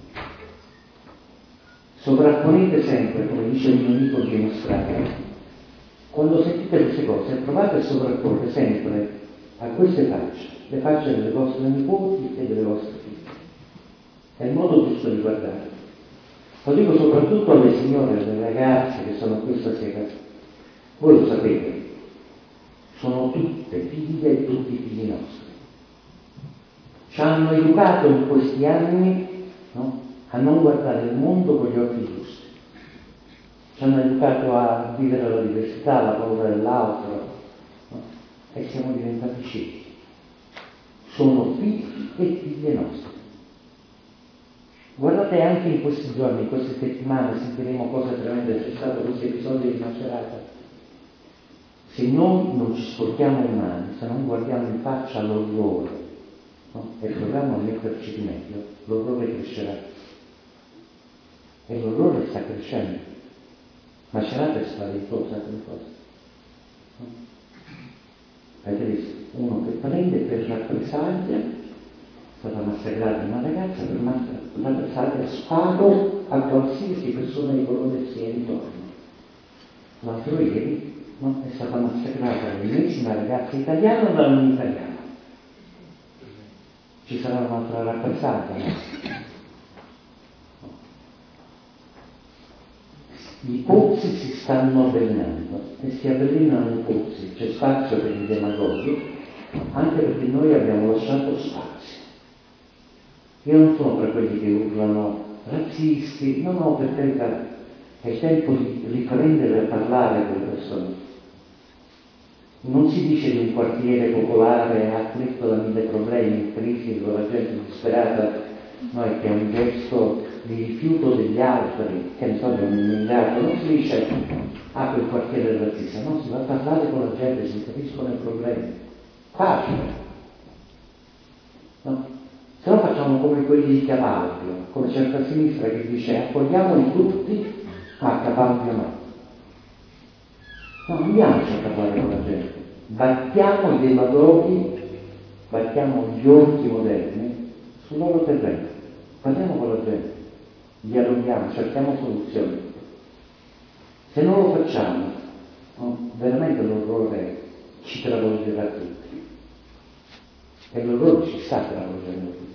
Sovrapponete sempre, come dice il mio amico dimostrare, quando sentite queste cose, provate a sovrapporre sempre a queste facce, le facce delle vostre nipoti e delle vostre figlie. È il modo giusto di guardare. Lo dico soprattutto alle signore, alle ragazze che sono qui stasera. Voi lo sapete, sono tutte figlie e tutti figli nostri. Ci hanno educato in questi anni, no? A non guardare il mondo con gli occhi giusti. Ci hanno educato a vivere la diversità, la paura dell'altro, no? E siamo diventati ciechi. Sono figli e figlie nostre. Guardate anche in questi giorni, in queste settimane, sentiremo cose tremende, c'è stato questo episodio di Macerata. Se noi non ci sporchiamo le mani, se non guardiamo in faccia l'orrore, no? E proviamo a metterci di meglio, l'orrore crescerà. E l'orrore sta crescendo. Macerata è spaventosa come cosa. No? Avete visto? Uno che prende per rappresaglia, è stata massacrata una ragazza per rappresaglia, sparo a qualsiasi persona di colore sia intorno. L'altro ieri, no? È stata massacrata l'ennesima ragazza italiana da un italiano. Ci sarà un'altra rappresaglia, no? I pozzi si stanno avvelenando e si avvelenano i pozzi, c'è spazio per i demagoghi, anche perché noi abbiamo lasciato spazio. Io non sono tra quelli che urlano razzisti, no, per carità, è il tempo di riprendere a parlare con le persone. Non si dice di un quartiere popolare afflitto da 1000 problemi, in crisi, dove la gente è disperata, no, è che è un gesto di rifiuto degli altri, che ne so, di un immigrato. Non si dice quel quartiere razzista, no, si va a parlare con la gente, si capiscono i problemi. Facile. No? Se no facciamo come quelli di Capalbio, come certa sinistra che dice accogliamoli tutti, ma a Capalbio no. No, andiamoci a parlare con la gente. Battiamo i demagoghi, battiamo gli orchi moderni sul loro terreno. Parliamo con la gente, dialoghiamo, cerchiamo soluzioni. Se non lo facciamo, no, veramente l'orrore ci travolgerà tutti. E l'orrore ci sta travolgendo tutti.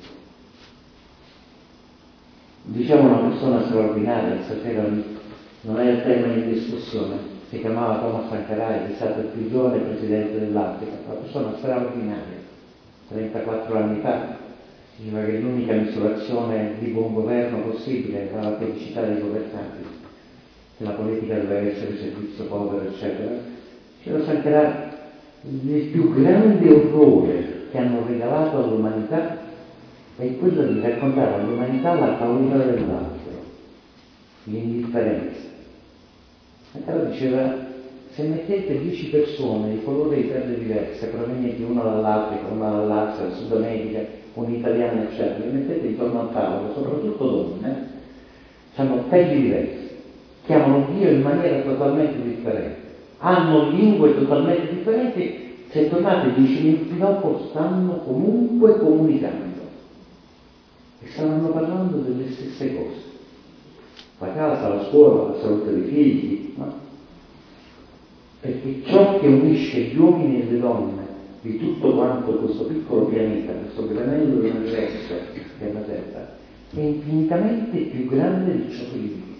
Diciamo una persona straordinaria, stasera non è il tema in discussione, si chiamava Thomas Sankara, è stato il più giovane presidente dell'Africa, una persona straordinaria, 34 anni fa. Diceva che l'unica misurazione di buon governo possibile era la felicità dei governanti, che la politica doveva essere servizio povero, eccetera. Diceva Sankara, il più grande orrore che hanno regalato all'umanità è quello di raccontare all'umanità la paura dell'altro, l'indifferenza. Allora diceva, se mettete 10 persone di colore di pelle diverse, provenienti una dall'Africa, una dall'Asia, dal Sud America, un italiano eccetera, li mettete intorno al tavolo, soprattutto donne, hanno pelli diverse, chiamano Dio in maniera totalmente differente, hanno lingue totalmente differenti, se tornate 10 minuti dopo stanno comunque comunicando e stanno parlando delle stesse cose. La casa, la scuola, la salute dei figli, no? Perché ciò che unisce gli uomini e le donne di tutto quanto questo piccolo pianeta, questo granello dell'universo che è la Terra, è infinitamente più grande di ciò che li divide.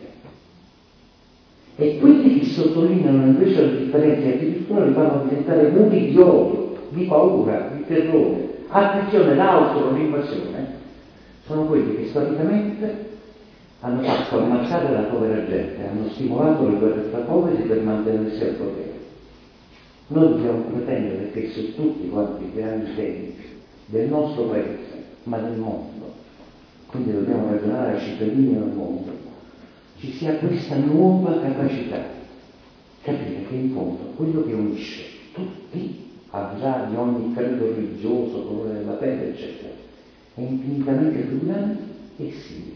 E quelli che sottolineano invece le differenze addirittura li fanno diventare muri di odio, di paura, di terrore. Attenzione, l'altro, l'invasione, sono quelli che storicamente hanno fatto ammazzare la povera gente, hanno stimolato le guerre tra poveri per mantenersi al potere. Noi dobbiamo pretendere che su tutti quanti i grandi temi del nostro paese, ma del mondo, quindi dobbiamo ragionare ai cittadini del mondo, ci sia questa nuova capacità, capire che in fondo quello che unisce tutti, al di là di ogni credo religioso, colore della pelle, eccetera, è infinitamente più grande e simile.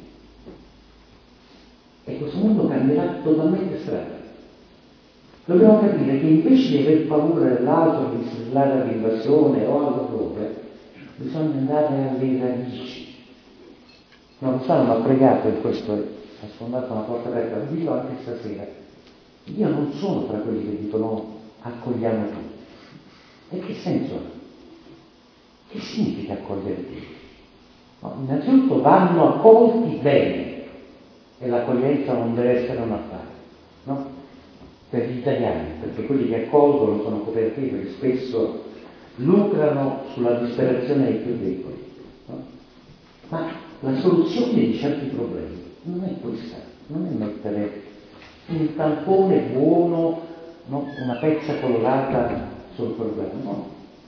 E questo mondo cambierà totalmente strada. Dobbiamo capire che invece di aver paura dell'altro, di strillare all'invasione o all'orrore, bisogna andare alle radici. Non stanno a pregato in questo, ha sfondato una porta aperta, lo dico anche stasera. Io non sono tra quelli che dicono accogliamo tutti. E che senso ha? Che significa accogliere tutti? No, innanzitutto vanno accolti bene e l'accoglienza non deve essere un affare, no? Per gli italiani, perché quelli che accolgono sono cooperative che spesso lucrano sulla disperazione dei più deboli, no? Ma la soluzione di certi problemi non è questa, non è mettere un tampone buono, no? Una pezza colorata sul problema, no.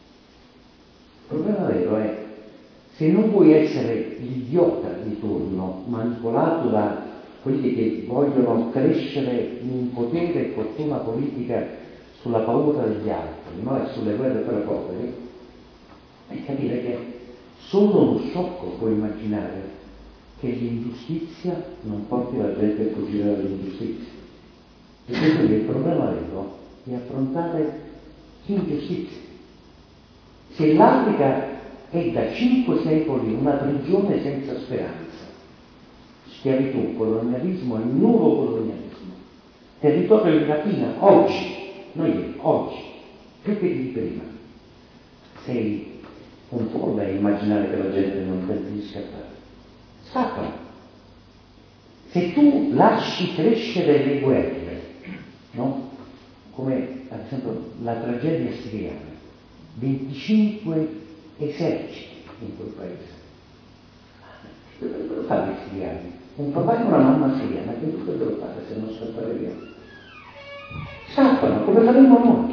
Il problema vero è, se non vuoi essere l'idiota di turno, manipolato da quelli che vogliono crescere in potere e fortuna politica sulla paura degli altri, no? E sulle guerre tra poveri, è capire che solo uno sciocco può immaginare che l'ingiustizia non porti la gente a fuggire dall'ingiustizia. E quindi il problema vero è affrontare l'ingiustizia. Se l'Africa è da 5 secoli una prigione senza speranza, schiavitù, colonialismo e nuovo colonialismo, territorio di rapina, oggi, più che di prima, sei un folle a immaginare che la gente non tenti di scappare. Scappano. Se tu lasci crescere le guerre, no? Come ad esempio la tragedia siriana, 25 eserciti in quel paese. Che dovrebbero fare i siriani? Un papà e una mamma siriana, che dovrebbero fare se non scappare via? Scappano, come faremo noi.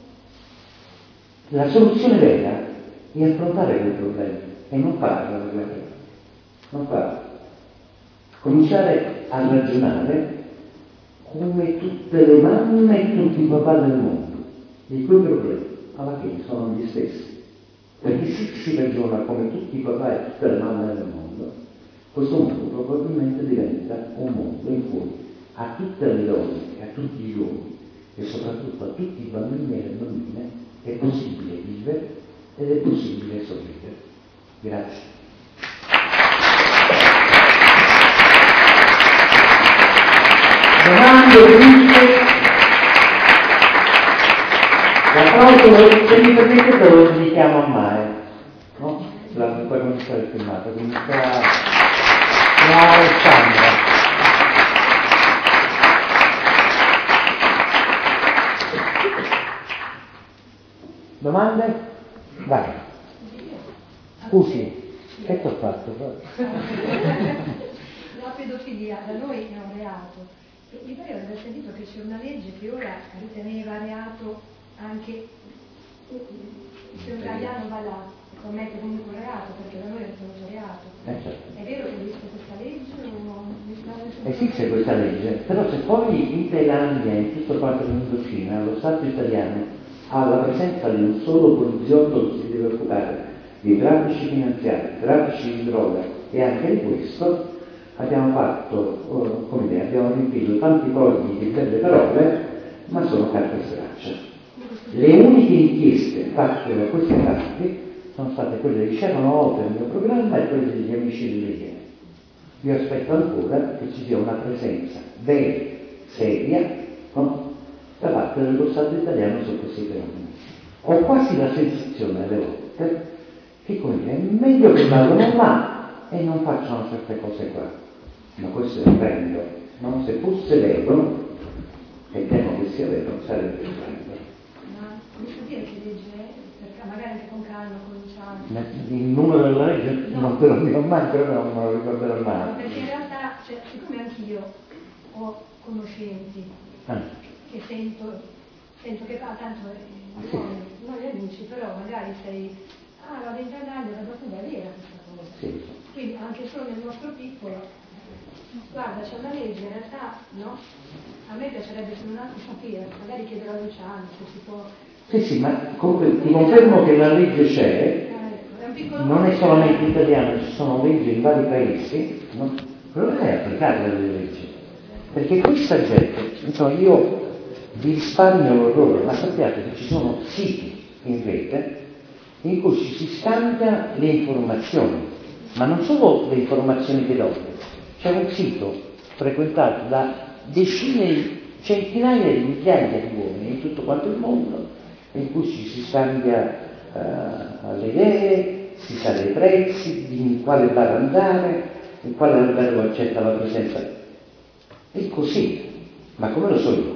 La soluzione vera è affrontare quei problemi e non fare la guerra. Non fare. Cominciare a ragionare come tutte le mamme e tutti i papà del mondo. E quei problemi alla fine sono gli stessi. Perché se si ragiona come tutti i papà e tutte le mamme del mondo, questo mondo probabilmente diventa un mondo in cui a tutte le donne e a tutti gli uomini e soprattutto a tutti i bambini e le bambine è possibile vivere ed è possibile sorridere. Grazie. Domande, giuste? L'applauso, se mi permettete, lo dedichiamo a Mare, no? Poi come sta il filmato, quindi sta Alessandra. Domande? Vai. Scusi, che ti ho fatto? La pedofilia da noi è un reato. E mi pare di aver sentito che c'è una legge che ora riteneva reato anche Se un italiano va là e commette comunque un reato, perché da noi è un reato, certo. è vero che esiste questa legge o Esiste questa legge, però se poi in Thailandia e in tutto quanto l'Indocina lo Stato italiano ha la presenza di un solo poliziotto che si deve occupare di traffici finanziari, traffici di droga e anche di questo, abbiamo fatto, come dire, abbiamo riempito tanti fogli di belle parole, ma sono carta straccia. Le uniche inchieste fatte da questi fatti sono state quelle che c'erano oltre il mio programma e quelle degli amici delle Iene. Io aspetto ancora che ci sia una presenza vera, seria, no? Da parte dello Stato italiano su questi fenomeni. Ho quasi la sensazione alle volte che, come dire, è meglio che vadano là e non facciano certe cose qua. Ma questo è prendo. No? Se fosse vero, e temo che sia vero, sarebbe prendo. Ma come si dire che legge è? Perché magari anche con calma cominciamo. Il numero della legge non te lo dico mai, però non me lo ricorderò mai. Perché in realtà, siccome anch'io ho conoscenti che sento che tanto non gli amici, però magari vado in Thailandia, vado a vera questa cosa. Sì. Quindi anche solo nel nostro piccolo, guarda, c'è una legge, in realtà no. A me piacerebbe se un attimo sapere, magari chiederò a Luciano se si può. Sì, ma comunque ti confermo che la legge c'è, non è solamente italiana, ci sono leggi in vari paesi, no? Il problema è applicare le leggi, perché questa gente, insomma, io vi risparmio l'orrore, ma sappiate che ci sono siti in rete in cui ci si scambia le informazioni, ma non solo le informazioni pedofile. C'è un sito frequentato da decine, centinaia di migliaia di uomini in tutto quanto il mondo, in cui ci si scambia le idee, si sa dei prezzi, in quale bar andare, in quale albergo accetta la presenza. È così, ma come lo so io?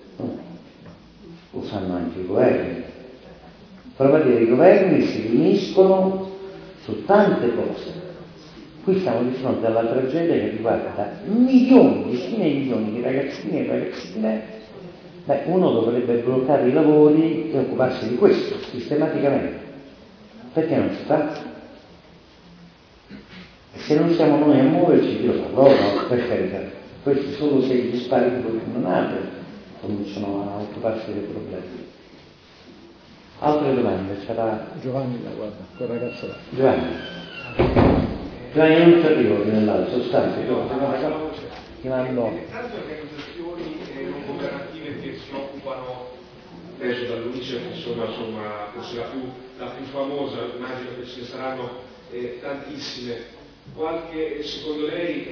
Lo sanno anche i governi. Prova a dire, i governi si riuniscono su tante cose. Qui siamo di fronte alla tragedia che riguarda milioni, decine di milioni di ragazzini e ragazzine. Uno dovrebbe bloccare i lavori e occuparsi di questo sistematicamente. Perché non si fa? E se non siamo noi a muoverci, Dio fa loro, per carità. Questi solo se gli spari di quello che non apre cominciano a occuparsi dei problemi. Altre domande? C'era Giovanni, guarda, quel ragazzo là. Giovanni non ci arrivo nell'altro, sostanza, ti mando. Tante organizzazioni non governative che si occupano adesso dall'UNICEF, insomma, forse la più famosa, immagino che ce ne saranno tantissime. Secondo lei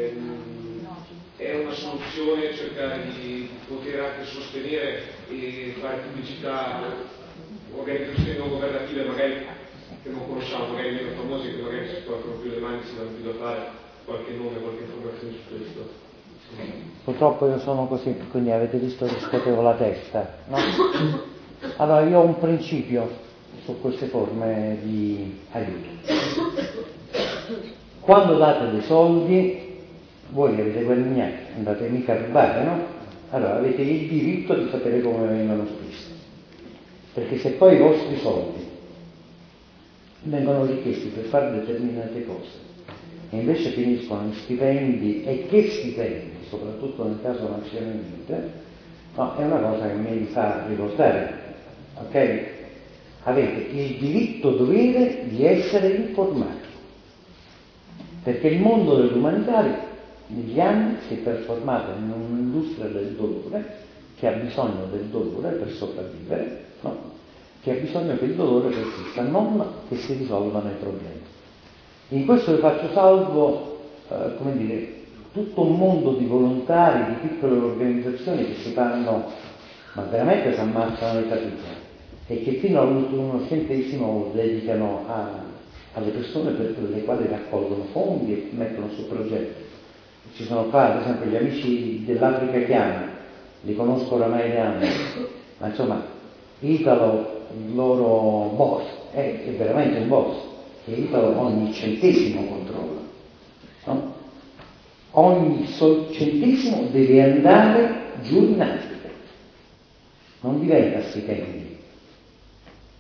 è una soluzione cercare di poter anche sostenere e fare pubblicità organizzazioni non governative magari che non conosciamo, magari meno famose, che magari si portano più le mani, si danno più da fare, qualche nome, qualche informazione su questo? Purtroppo io sono così, quindi avete visto che scuotevo la testa, no? Allora io ho un principio su queste forme di aiuto. Quando date dei soldi, voi li avete guadagnati, non andate mica a rubare, no? Allora avete il diritto di sapere come vengono spesi. Perché se poi i vostri soldi vengono richiesti per fare determinate cose e invece finiscono in stipendi, e che stipendi, soprattutto nel caso nazionalmente, no, è una cosa che mi fa rivoltare, ok? Avete il diritto-dovere di essere informati, perché il mondo dell'umanitario negli anni si è trasformato in un'industria del dolore, che ha bisogno del dolore per sopravvivere, no? Che ha bisogno che il dolore persista, non che si risolvano i problemi. In questo vi faccio salvo, tutto un mondo di volontari, di piccole organizzazioni che si fanno, ma veramente si ammazzano le capite, e che fino all'ultimo centesimo lo dedicano alle persone per le quali raccolgono fondi e mettono su progetti. Ci sono qua, ad esempio, gli amici dell'Africa Chiana, li conosco oramai da anni, ma insomma, Italo, il loro boss, è veramente un boss, che Italo ogni centesimo controlla, no? Ogni centesimo deve andare giù in Africa, non diventa stipendi,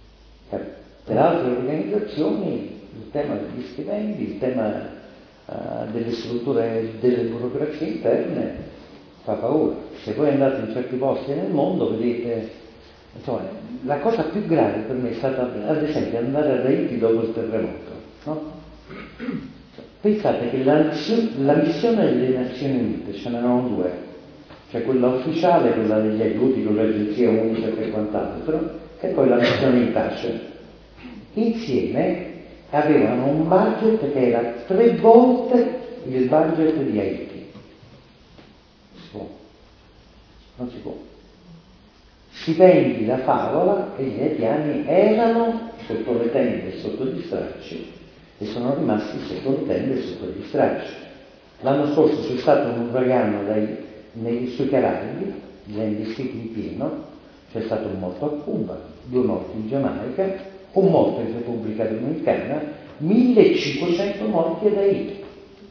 Per altre organizzazioni il tema degli stipendi, il tema delle strutture, delle burocrazie interne fa paura. Se voi andate in certi posti nel mondo vedete, insomma, la cosa più grave per me è stata ad esempio andare a Haiti dopo il terremoto, no? Pensate che la missione delle Nazioni Unite, ce n'erano due, cioè quella ufficiale, quella degli aiuti con l'agenzia unica e quant'altro, e poi la missione in pace. Insieme avevano un budget che era 3 volte il budget di Haiti. Non si può. Stipendi da favola e gli haitiani erano sotto le tende e sotto gli stracci e sono rimasti sotto le tende e sotto gli stracci. L'anno scorso c'è stato un uragano sui Caraibi, li ha investiti in pieno, c'è stato un morto a Cuba, 2 morti in Giamaica, un morto in Repubblica Dominicana, 1500 morti ad Haiti.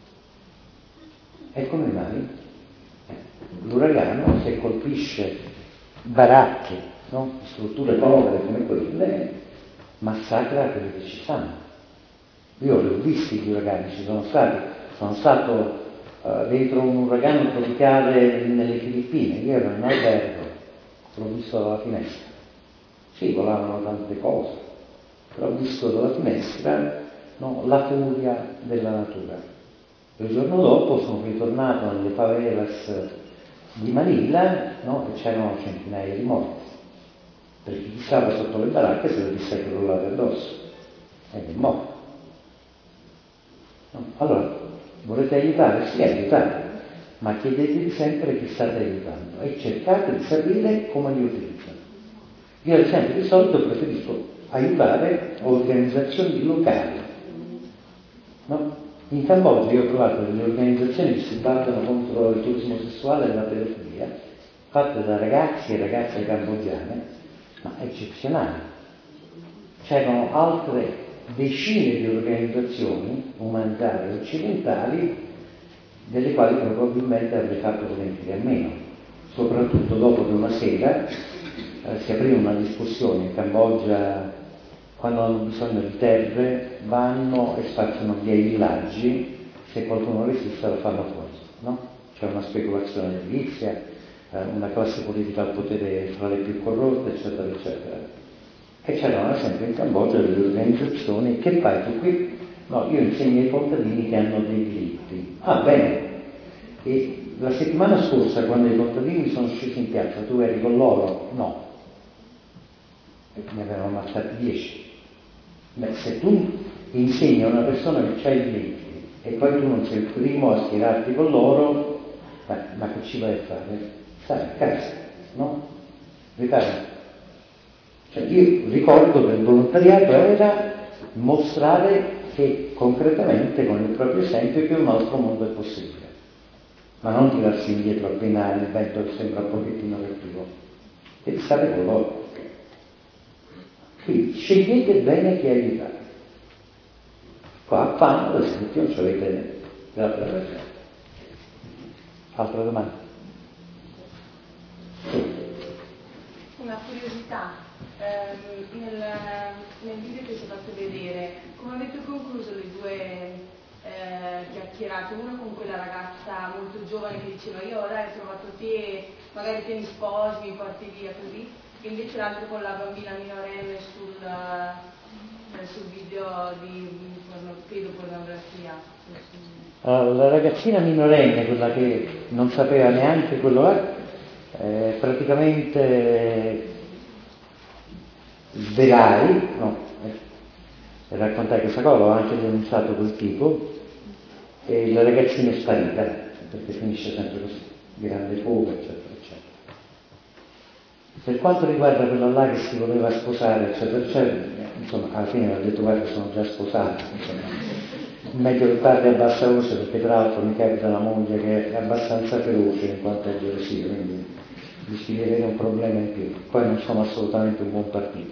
E come mai? L'uragano, se colpisce baracche, no? Strutture povere come quelle, massacra quelli che ci stanno. Io li ho visti gli uragani, sono stato dentro un uragano tropicale nelle Filippine, io ero in albergo, l'ho visto dalla finestra. Sì, volavano tante cose, però ho visto dalla finestra, no, la furia della natura. Il giorno dopo sono ritornato nelle favelas di Manila, no, e c'erano centinaia di morti, perché chi stava sotto le baracche se lo disse crollare addosso ed è morto. No? Allora, volete aiutare? Sì, aiutate, ma chiedetevi sempre chi state aiutando e cercate di sapere come li utilizzano. Io ad esempio di solito preferisco aiutare organizzazioni locali, no? In Cambogia io ho trovato delle organizzazioni che si battono contro il turismo sessuale e la pedofilia, fatte da ragazzi e ragazze cambogiane, ma eccezionali. C'erano altre decine di organizzazioni umanitarie occidentali delle quali probabilmente avrei fatto volentieri a meno, soprattutto dopo che una sera si aprì una discussione in Cambogia. Quando hanno bisogno di terre vanno e spacciano via i villaggi, se qualcuno resiste lo fanno fuori, no? C'è una speculazione edilizia, una classe politica al potere fra le più corrotte, eccetera, eccetera. E c'erano ad esempio in Cambogia delle organizzazioni, che fai tu qui? No, io insegno ai contadini che hanno dei diritti. Ah, bene. E la settimana scorsa, quando i contadini sono scesi in piazza, tu eri con loro? No. E ne avevano ammazzati 10. Beh, se tu insegni a una persona che c'ha i diritti e poi tu non sei il primo a schierarti con loro, ma che ci vai a fare? Stai a casa, no? Ricordo. Cioè io ricordo che il volontariato era mostrare che concretamente con il proprio esempio che un altro mondo è possibile, ma non tirarsi indietro appena il vento che sembra un pochettino cattivo e stare con loro. Quindi scegliete bene chi aiutare. Qua a Fano, ad esempio, non ci avete l'altra ragione. Altra domanda? Sì. Una curiosità. Nel video che si è fatto vedere, come avete concluso le due chiacchierate? Una con quella ragazza molto giovane che diceva io ora ho trovato te, magari te mi sposi, mi porti via così, e invece l'altro con la bambina minorenne sul video di pedopornografia. La ragazzina minorenne, quella che non sapeva neanche quello praticamente sverai, no, per raccontare questa cosa, ho anche denunciato quel tipo, e la ragazzina è sparita, perché finisce sempre così, grande fuga, eccetera, eccetera. Per quanto riguarda quella là che si voleva sposare, eccetera, eccetera, insomma, alla fine mi ha detto guarda sono già sposato, insomma, meglio che parli a bassa voce, perché tra l'altro mi capita una moglie che è abbastanza feroce in quanto è gelosia, quindi rischi di avere un problema in più. Poi non sono assolutamente un buon partito,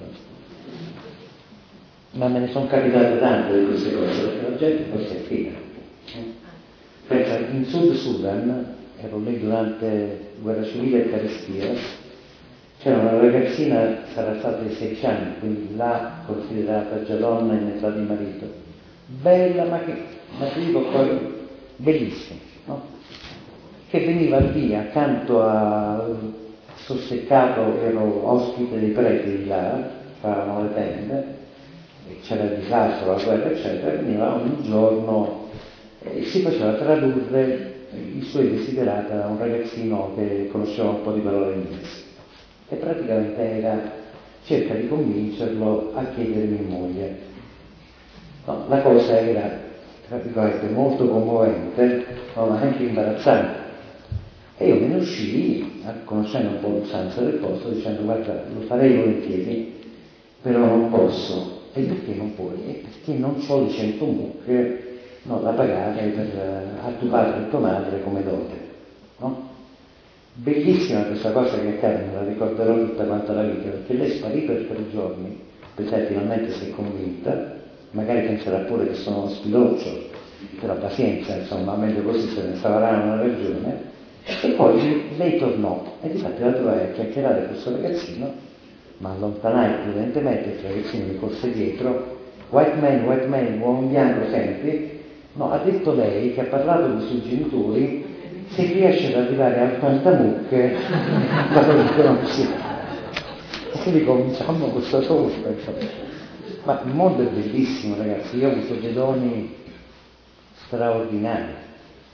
ma me ne sono capitate tante di queste cose, perché la gente poi si affida. Pensa, in Sud Sudan, ero lì durante la guerra civile e carestia, C'era una ragazzina, sarà stata di 16 anni, quindi là considerata già donna in età di marito, bella, ma ti dico poi bellissima, no? Che veniva via accanto a Sosseccato, ero ospite dei preti di là, facevano le tende, c'era il disastro, la guerra eccetera, veniva ogni giorno e si faceva tradurre i suoi desiderati da un ragazzino che conosceva un po' di parole inglesi e praticamente cerca di convincerlo a chiedermi in moglie. No, la cosa era, tra virgolette, molto commovente, ma anche imbarazzante. E io me ne uscii, conoscendo un po' l'usanza del posto, dicendo guarda, lo farei volentieri, però non posso. E perché non puoi? Perché non ho le 100 mucche da pagare a tuo padre e tua madre come dote. No? Bellissima questa cosa che accade, me la ricorderò tutta quanta la vita, perché lei sparì per 3 giorni, pensai finalmente si è convinta, magari penserà pure che sono uno spiloccio, però pazienza, insomma, meglio così se ne saranno una ragione. E poi lei tornò e difatti la trovai a chiacchierare con questo ragazzino, ma allontanai prudentemente, il ragazzino mi corse dietro, white man, uomo bianco, senti? No, ha detto lei che ha parlato con i suoi genitori, se riesce ad arrivare a 80 mucche, la conosci. E quindi cominciamo questa sosta, ma il mondo è bellissimo, ragazzi, io ho avuto dei doni straordinari,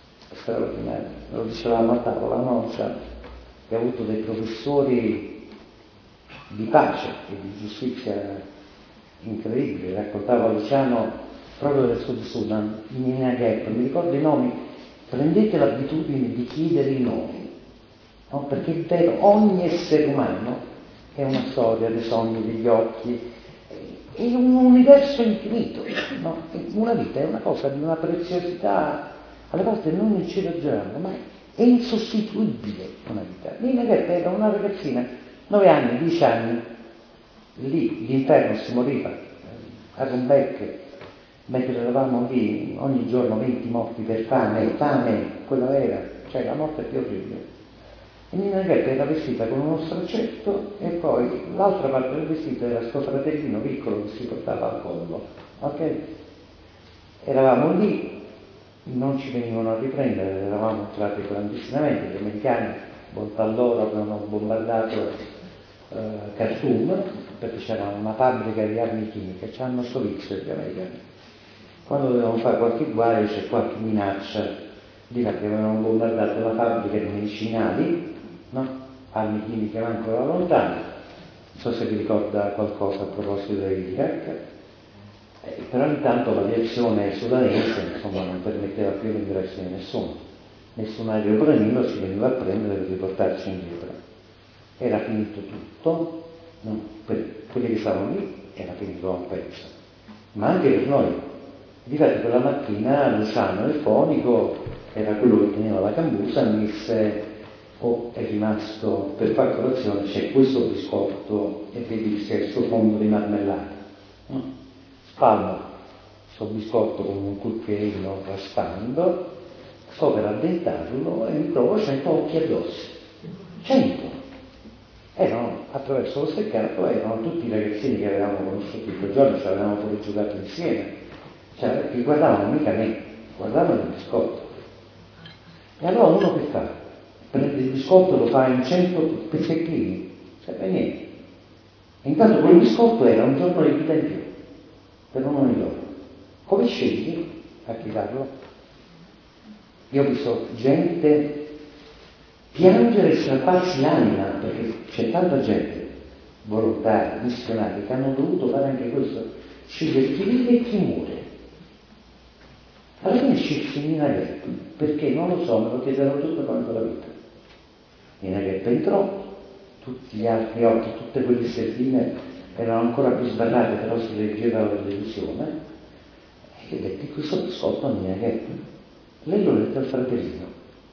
lo dicevamo a tavola, no? Cioè, che ha avuto dei professori di pace e di giustizia incredibili. Raccontava Luciano proprio del Sud Sudan, in Nina Gap, mi ricordo i nomi, prendete l'abitudine di chiedere i nomi, no? Perché è vero, ogni essere umano è una storia, dei sogni, degli occhi, è un universo infinito, no? Una vita è una cosa di una preziosità. Alle volte noi non ci ragioniamo, ma è insostituibile una vita. Nina Gap era una ragazzina, 9 anni, 10 anni, lì l'inferno si moriva, a Rumbek, mentre eravamo lì, ogni giorno 20 morti per fame, quella vera, cioè la morte più orribile. E Nina Gap era vestita con uno straccetto e poi l'altra parte del vestito era suo fratellino piccolo che si portava al collo, ok? Eravamo lì, non ci venivano a riprendere, eravamo entrati clandestinamente, gli americani, bontà loro, avevano bombardato Khartoum, perché c'era una fabbrica di armi chimiche, c'hanno sovizio gli americani. Quando dovevano fare qualche guaio c'è qualche minaccia di là che avevano bombardato la fabbrica di medicinali, no? Armi chimiche ancora lontane, non so se vi ricorda qualcosa a proposito dell'Iraq. Però intanto l'aviazione sudanese insomma non permetteva più l'ingresso di nessun aeroplanino ci veniva a prendere per riportarci indietro. Era finito tutto, no? Per quelli che stavano lì era finito un pezzo, ma anche per noi. Difatti quella mattina Luciano, il fonico, era quello che teneva la cambusa, mi disse è rimasto per far colazione, c'è questo biscotto e vedi c'è il suo fondo di marmellata. No? Spalmo sto biscotto con un cucchiaino raspando, sto per addentarlo e mi trovo 100 occhi addosso. 100! Erano, attraverso lo steccato, erano tutti i ragazzini che avevamo conosciuto in quel giorno, ci avevamo pure giocato insieme, cioè che guardavano mica me, guardavano il biscotto. E allora uno che fa? Prende il biscotto e lo fa in 100 pezzettini, serve niente. E intanto quel biscotto era un giorno di vita in più per uno di loro. Come scegli a chitarlo? Io ho visto gente piangere e strapparsi l'anima, perché c'è tanta gente, volontari, missionari, che hanno dovuto fare anche questo, scegliere chi vive e chi muore. Alla fine scelse Nina Gap, perché non lo so, me lo chiederò tutto quanto la vita. Nina Gap entrò, tutti gli altri occhi, tutte quelle stelline erano ancora più sbarrate, però si leggeva la delusione, e io detti questo biscotto a Nina Gap. Lei lo dette al fratellino.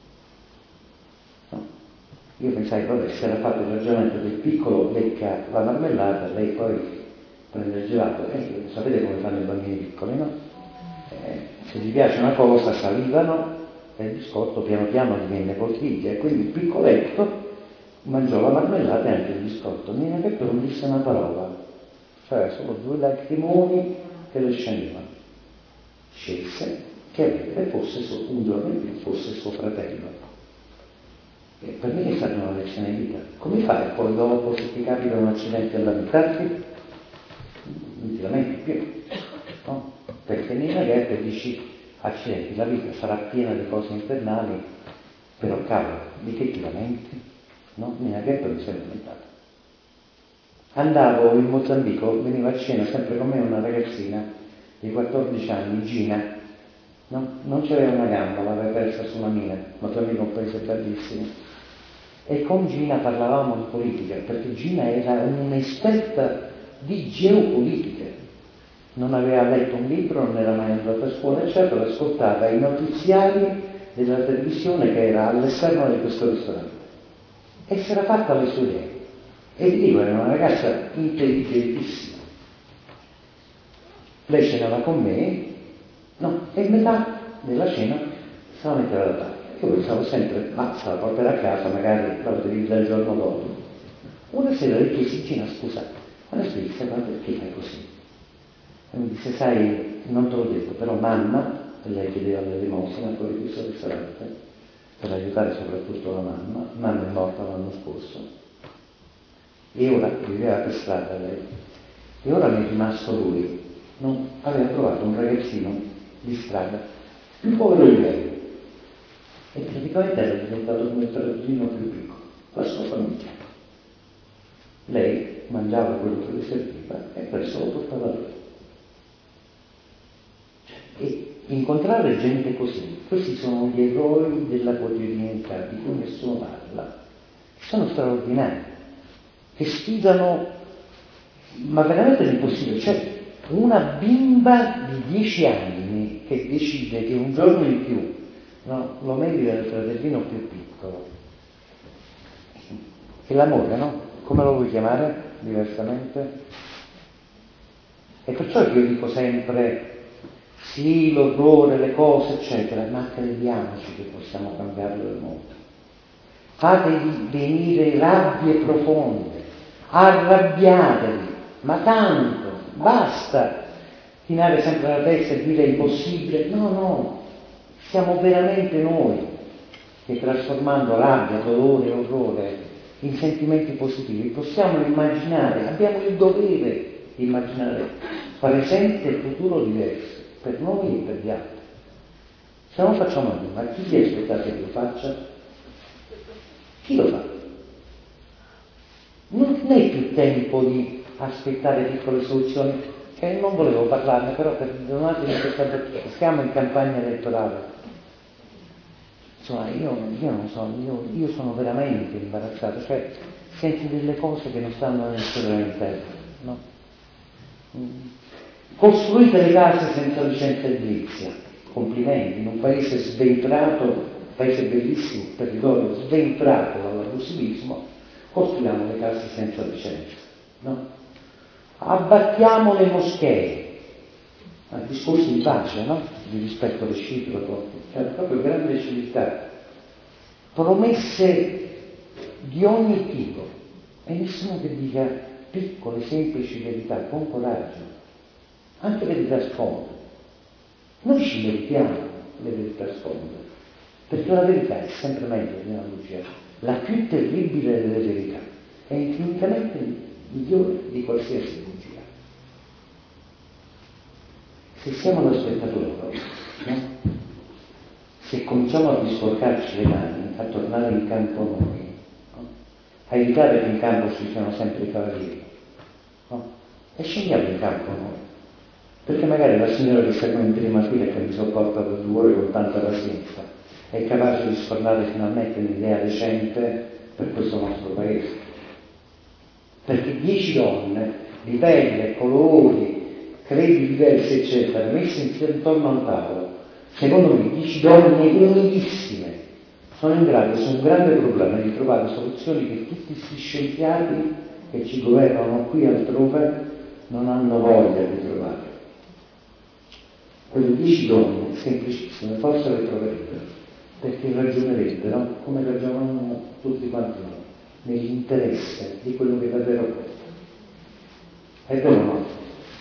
No? Io pensai, vabbè, si era fatto il ragionamento del piccolo lecca la marmellata, lei poi prende il gelato, e sapete come fanno i bambini piccoli, no? Se gli piace una cosa salivano e il biscotto piano piano divenne poltiglia, e quindi il piccoletto mangiò la marmellata e anche il biscotto. Nina Geppi non disse una parola, cioè solo 2 lacrimoni che le scendevano. Scelse che Avete fosse un giorno in più fosse suo fratello. E per me è stata una lezione di vita. Come fai poi dopo, se ti capita un accidente, a lamentarti? Non ti lamenti più, no? Perché Nina Geppi dici, accidenti, la vita sarà piena di cose infernali, però cavolo, di che ti lamenti? No? Nina Geppi non si è lamentata. Andavo in Mozambico, veniva a cena sempre con me una ragazzina di 14 anni, Gina, no? Non c'aveva una gamba, l'aveva persa su una mina, Mozambico è un paese bellissimo. E con Gina parlavamo di politica, perché Gina era un'esperta di geopolitica. Non aveva letto un libro, non era mai andata a scuola, eccetera, ascoltava i notiziari della televisione che era all'esterno di questo ristorante. E si era fatta le sue idee. E vi dico, era una ragazza intelligentissima. Lei cenava con me, no, e metà della cena se la metteva da parte. Io pensavo sempre, ma se la porterà a casa, magari la utilizza il giorno dopo. Una sera le chiesi, Gina, scusa, ma Svizzera, ma perché fai così? E mi disse, sai, non te l'ho detto, però mamma, e lei chiedeva l'elemosina a quello di questo ristorante, per aiutare soprattutto la mamma è morta l'anno scorso, e ora viveva per strada lei, e ora mi è rimasto lui, no? Aveva trovato un ragazzino di strada, più povero di lei, e praticamente era diventato come il fratellino più piccolo, la sua famiglia. Lei mangiava quello che le serviva e presto lo portava a lui. E incontrare gente così, questi sono gli eroi della quotidianità di cui nessuno parla, che sono straordinari, che sfidano, ma veramente l'impossibile. Cioè, una bimba di 10 anni che decide che un giorno in più, no, lo merita del fratellino più piccolo, è l'amore, no? Come lo vuoi chiamare diversamente? E perciò io dico sempre, sì, l'orrore, le cose, eccetera, ma crediamoci che possiamo cambiarlo il mondo. Fatevi venire rabbie profonde, arrabbiatevi, ma tanto, basta chinare sempre la testa e dire è impossibile. No, siamo veramente noi che trasformando rabbia, dolore, orrore in sentimenti positivi possiamo immaginare, abbiamo il dovere di immaginare presente e futuro diverso per noi e per gli altri. Se non facciamo nulla, chi vi aspettate che lo faccia? Chi lo fa? Non è più tempo di aspettare piccole soluzioni, che non volevo parlarne, però perdonatemi questa battuta, siamo in campagna elettorale. Insomma, io non so, io sono veramente imbarazzato, cioè senti delle cose che non stanno nel tuo interno, no? Costruite le case senza licenza edilizia, complimenti, in un paese sventrato, un paese bellissimo, territorio sventrato dall'abusivismo, costruiamo le case senza licenza, no? Abbattiamo le moschee, discorsi di pace, no? Di rispetto reciproco, cioè proprio grande civiltà, promesse di ogni tipo, e nessuno che dica piccole, semplici verità, con coraggio, anche verità scomode. Noi ci meritiamo le verità scomode, perché la verità è sempre meglio di una bugia, la più terribile delle verità, è infinitamente migliore di qualsiasi bugia. Se siamo da spettatori, no? Se cominciamo a disporcarci le mani, a tornare in campo noi, no? A evitare che in campo ci siano sempre i cavalieri, no? E scendiamo in campo noi, perché magari la signora che serve in prima fila che mi sopporta per 2 ore con tanta pazienza è capace di sfornare finalmente un'idea decente per questo nostro paese. Perché 10 donne di pelle, colori, credi diversi, eccetera, messe intorno a un tavolo, secondo me 10 donne bellissime sono in grado, su un grande problema, di trovare soluzioni che tutti questi scienziati che ci governano qui altrove non hanno voglia di trovare. Quelle 10 donne semplicissime forse le troverebbero, perché ragionerebbero come ragionano tutti quanti noi. nell'interesse di quello che davvero conta. È vero o no?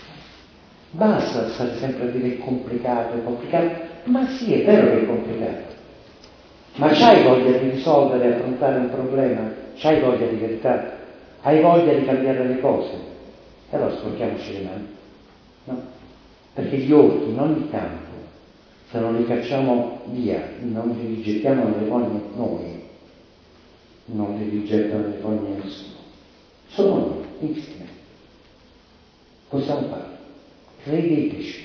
Basta stare sempre a dire è complicato, ma sì, è vero che è complicato. Ma c'hai voglia di risolvere e affrontare un problema? C'hai voglia di verità? Hai voglia di cambiare le cose? E allora sporchiamoci le mani, no? Perché gli orchi in ogni campo, se non li cacciamo via, non li rigettiamo nelle fogne noi, non li rigettano nelle fogne nessuno. Sono noi, insieme. Possiamo farlo. Credeteci.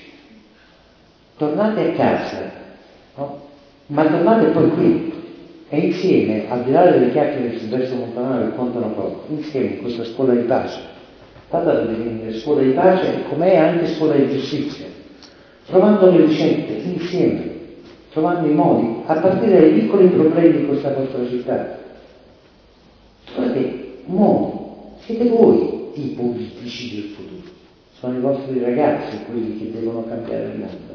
Tornate a casa, no? Ma tornate poi qui e insieme, al di là delle chiacchiere di Silvestro Montanaro che contano poco, insieme in questa scuola di pace, fatta da definire scuola di pace com'è anche scuola di giustizia, trovando le ricette insieme, trovando i modi, a partire dai piccoli problemi di questa nostra città. Trovate modi, siete voi i politici del futuro, sono i vostri ragazzi quelli che devono cambiare il mondo.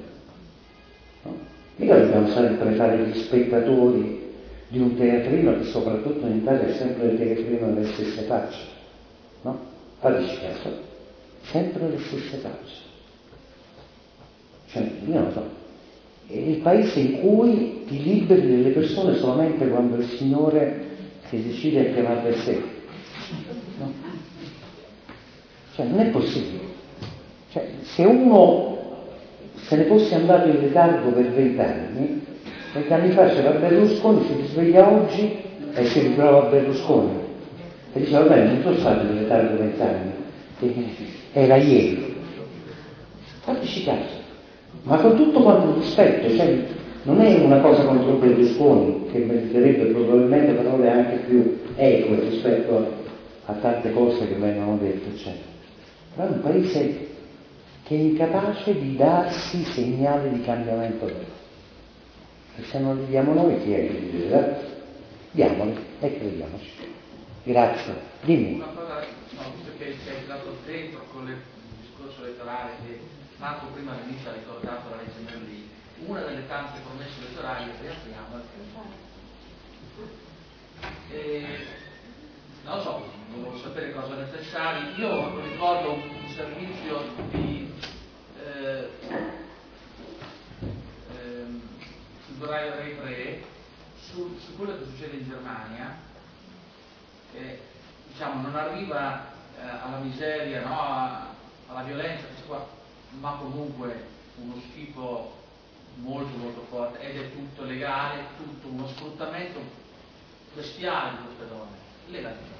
Mica dobbiamo sempre fare gli spettatori di un teatrino che soprattutto in Italia è sempre il teatrino delle stesse facce, no? Fateci caso, sempre le stesse facce. Cioè, io non so, è il paese in cui ti liberi delle persone solamente quando il Signore si decide a chiamarle a sé, no? Cioè, non è possibile. Cioè, se uno se ne fosse andato in letargo per 20 anni fa c'era Berlusconi, si risveglia oggi e si ritrova Berlusconi e dice vabbè non sono stato in letargo 20 anni, era ieri. Fateci caso, ma con tutto quanto il rispetto, cioè non è una cosa contro Berlusconi che meriterebbe probabilmente parole anche più eque rispetto a tante cose che vengono dette, eccetera. Però è un paese che è incapace di darsi segnali di cambiamento vero. E se non li diamo noi, chi è che li dirà? Diamoli e crediamoci. Grazie. Dimmi. Una cosa, visto che sei entrato dentro con il discorso elettorale che Marco prima all'inizio ha ricordato la legge Merlini, una delle tante promesse elettorali che riapriamo non lo so, volevo sapere cosa ne pensavi. Io ricordo un servizio di sul Rai 3 su quello che succede in Germania, diciamo non arriva alla miseria, no? Alla violenza, ma comunque uno schifo molto molto forte ed è tutto legale, tutto uno sfruttamento bestiale di queste donne, legalizzato.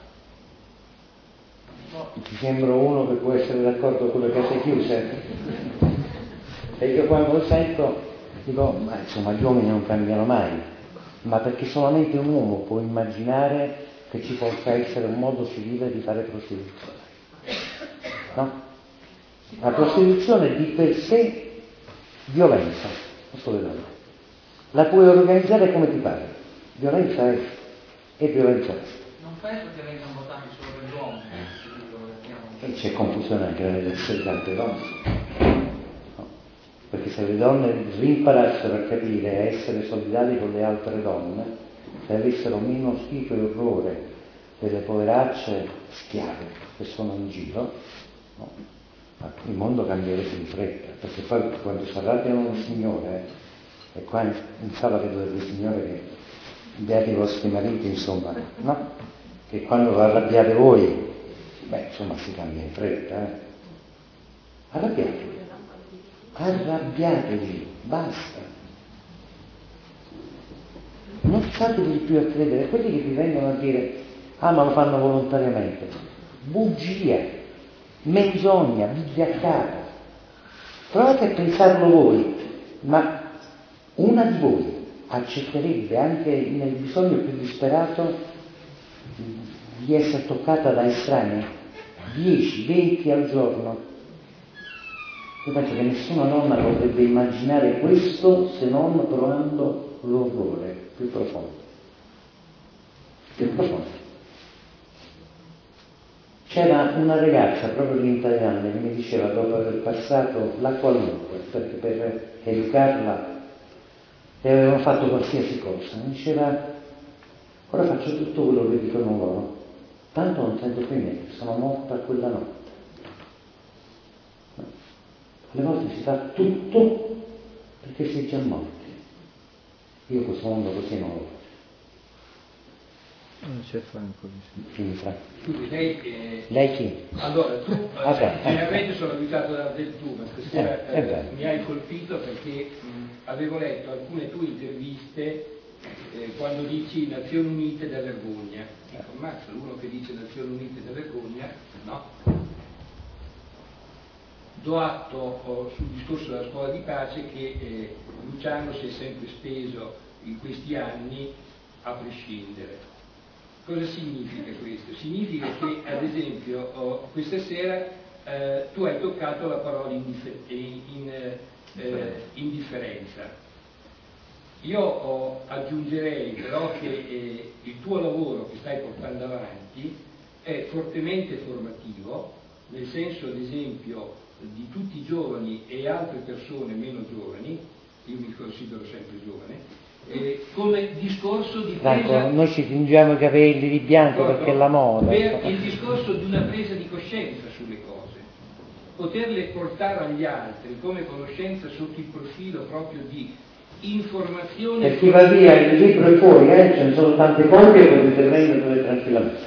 Ti sembra uno che può essere d'accordo con le case chiuse? E io quando lo sento dico, ma insomma gli uomini non cambiano mai, ma perché solamente un uomo può immaginare che ci possa essere un modo civile di fare prostituzione. No? La prostituzione di per sé violenza, non solo le donne. La puoi organizzare come ti pare. Violenza è e violenza è. Non penso che vengano votati solo per gli uomini. E c'è confusione anche nell'essere tante donne. No? Perché se le donne rimparassero a capire e a essere solidali con le altre donne, se avessero meno schifo e orrore delle poveracce schiave che sono in giro, no? Il mondo cambierebbe in fretta, perché poi quando si arrabbiano le signore, e qua in sala vedo delle signore che, beati i vostri mariti, insomma, no? Che quando vi arrabbiate voi, insomma si cambia in fretta, Arrabbiatevi, basta. Non statevi più a credere, quelli che vi vengono a dire, ma lo fanno volontariamente. Bugia, menzogna, vigliaccata. Provate a pensarlo voi, ma una di voi accetterebbe anche nel bisogno più disperato di essere toccata da estranei? 10, 20 al giorno? Io penso che nessuna donna potrebbe immaginare questo se non provando l'orrore più profondo. Più profondo. C'era una ragazza proprio in italiana che mi diceva, dopo aver passato la qualunque, perché per educarla le avevano fatto qualsiasi cosa, mi diceva, ora faccio tutto quello che dicono loro, tanto non sento più niente, sono morta quella notte. Alle volte si fa tutto perché si è già morti. Io questo mondo così non lo voglio. Non c'è Franco. Scusi, Lei chi? Allora, tu generalmente sono abituato del tu, ma stasera mi hai colpito perché avevo letto alcune tue interviste quando dici Nazioni Unite da vergogna. Dico, ammazza, uno che dice Nazioni Unite da vergogna, no? Do atto sul discorso della scuola di pace che Luciano si è sempre speso in questi anni a prescindere. Cosa significa questo? Significa che, ad esempio, questa sera tu hai toccato la parola indifferenza. Io aggiungerei però che il tuo lavoro che stai portando avanti è fortemente formativo, nel senso, ad esempio, di tutti i giovani e altre persone meno giovani, io mi considero sempre giovane, come discorso di presa... Franco, noi ci tingiamo i capelli di bianco perché è la moda. Per il discorso di una presa di coscienza sulle cose, poterle portare agli altri come conoscenza sotto il profilo proprio di informazione... Per chi va via il libro è fuori, ce ne sono tante copie, potete prendere tranquillamente.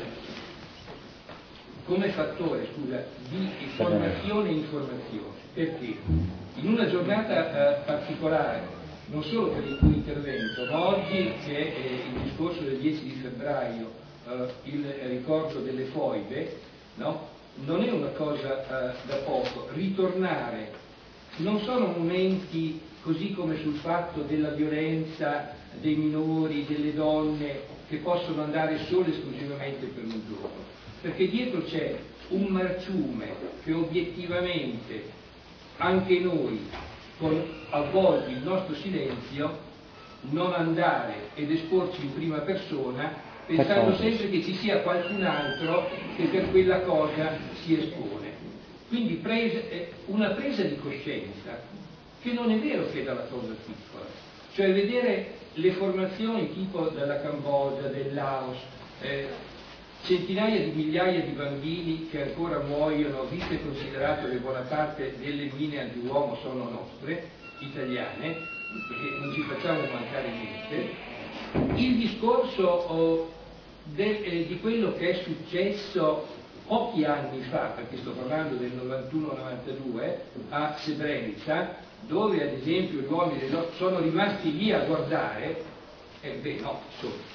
Come fattore, scusa, di formazione e informazione, perché in una giornata particolare, non solo per il tuo intervento, ma oggi che è il discorso del 10 di febbraio, il ricordo delle foibe, no? Non è una cosa da poco. Ritornare non sono momenti così come sul fatto della violenza dei minori, delle donne, che possono andare solo e esclusivamente per un giorno, perché dietro c'è un marciume che obiettivamente anche noi, con a volte il nostro silenzio, non andare ed esporci in prima persona, pensando sempre che ci sia qualcun altro che per quella cosa si espone. Quindi una presa di coscienza che non è vero che è dalla cosa piccola, cioè vedere le formazioni tipo dalla Cambogia, del Laos, centinaia di migliaia di bambini che ancora muoiono, visto e considerato che buona parte delle mine antiuomo sono nostre, italiane, perché non ci facciamo mancare niente. Il discorso di quello che è successo pochi anni fa, perché sto parlando del 91-92, a Srebrenica, dove ad esempio gli uomini sono rimasti lì a guardare, no, insomma,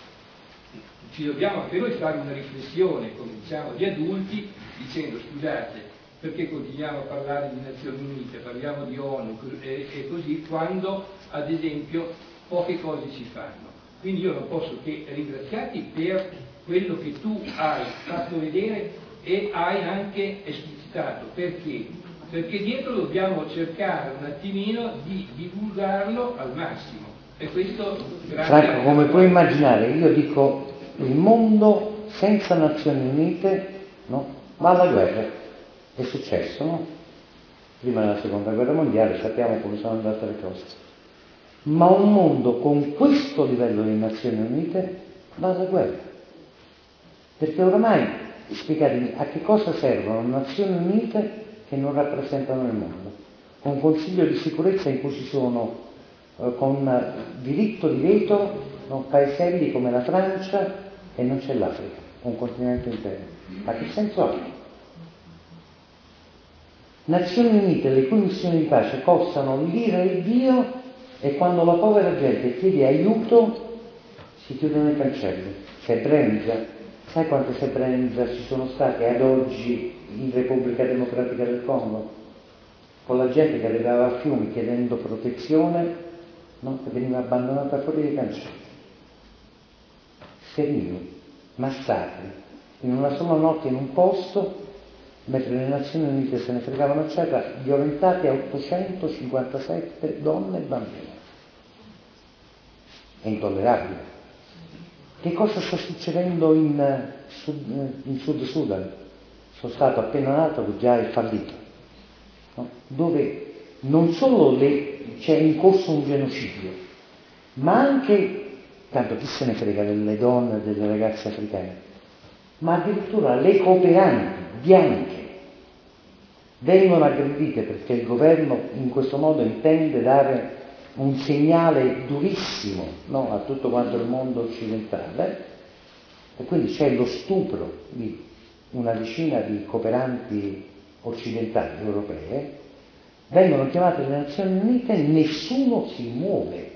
ci dobbiamo anche noi fare una riflessione, come diciamo, di adulti, dicendo scusate, perché continuiamo a parlare di Nazioni Unite, parliamo di ONU e così, quando ad esempio poche cose si fanno. Quindi io non posso che ringraziarti per quello che tu hai fatto vedere e hai anche esplicitato. Perché? Perché dietro dobbiamo cercare un attimino di divulgarlo al massimo. E questo grazie. Franco, come puoi immaginare, io dico il mondo senza Nazioni Unite, no, va alla guerra. È successo, no? Prima della seconda guerra mondiale sappiamo come sono andate le cose. Ma un mondo con questo livello di Nazioni Unite va alla guerra. Perché oramai, spiegatemi, a che cosa servono Nazioni Unite che non rappresentano il mondo? Un Consiglio di sicurezza in cui ci sono, con diritto di veto, no, paeselli come la Francia e non c'è l'Africa, un continente intero. Ma che senso ha? Nazioni Unite, le cui missioni di pace costano l'ira e il Dio, e quando la povera gente chiede aiuto si chiudono i cancelli. Srebrenica, sai quante Srebrenica ci sono state ad oggi in Repubblica Democratica del Congo? Con la gente che arrivava a fiumi chiedendo protezione, no? Che veniva abbandonata fuori dai cancelli. Stermini, massacri, in una sola notte in un posto, mentre le Nazioni Unite se ne fregavano a terra, violentati a 857 donne e bambini. È intollerabile. Che cosa sta succedendo in Sud Sudan? Sono stato appena nato che già è fallito, no? Dove non solo c'è in corso un genocidio, ma anche, tanto chi se ne frega delle donne e delle ragazze africane, ma addirittura le cooperanti bianche vengono aggredite perché il governo in questo modo intende dare un segnale durissimo, no, a tutto quanto il mondo occidentale, e quindi c'è lo stupro di una decina di cooperanti occidentali europee, vengono chiamate le Nazioni Unite, nessuno si muove.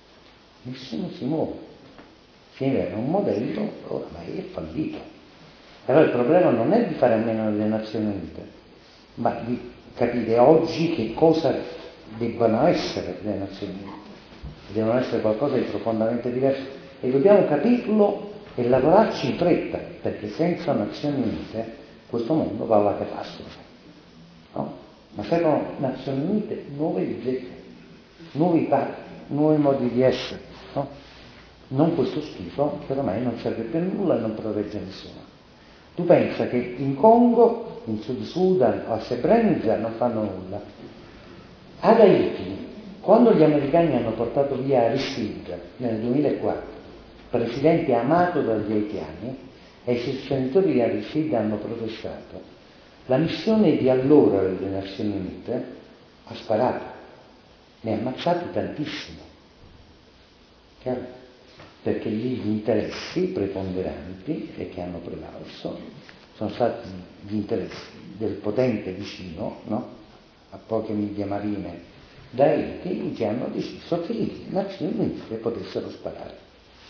Era un modello oramai è fallito. Però il problema non è di fare a meno delle Nazioni Unite, ma di capire oggi che cosa debbano essere le Nazioni Unite. Devono essere qualcosa di profondamente diverso e dobbiamo capirlo e lavorarci in fretta, perché senza Nazioni Unite questo mondo va alla catastrofe. No? Ma servono Nazioni Unite, nuove idee, nuovi patti, nuovi modi di essere. No? Non questo schifo che ormai non serve per nulla e non protegge nessuno. Tu pensa che in Congo, in Sud Sudan o a Srebrenica non fanno nulla. Ad Haiti, quando gli americani hanno portato via Aristide nel 2004, presidente amato dagli haitiani, e i sostenitori di Aristide hanno protestato, la missione di allora delle Nazioni Unite ha sparato, ne ha ammazzati tantissimo. Chiaro? Perché lì gli interessi preponderanti e che hanno prevalso sono stati gli interessi del potente vicino, no? A poche miglia marine da Haiti, che hanno deciso che le Nazioni Unite potessero sparare.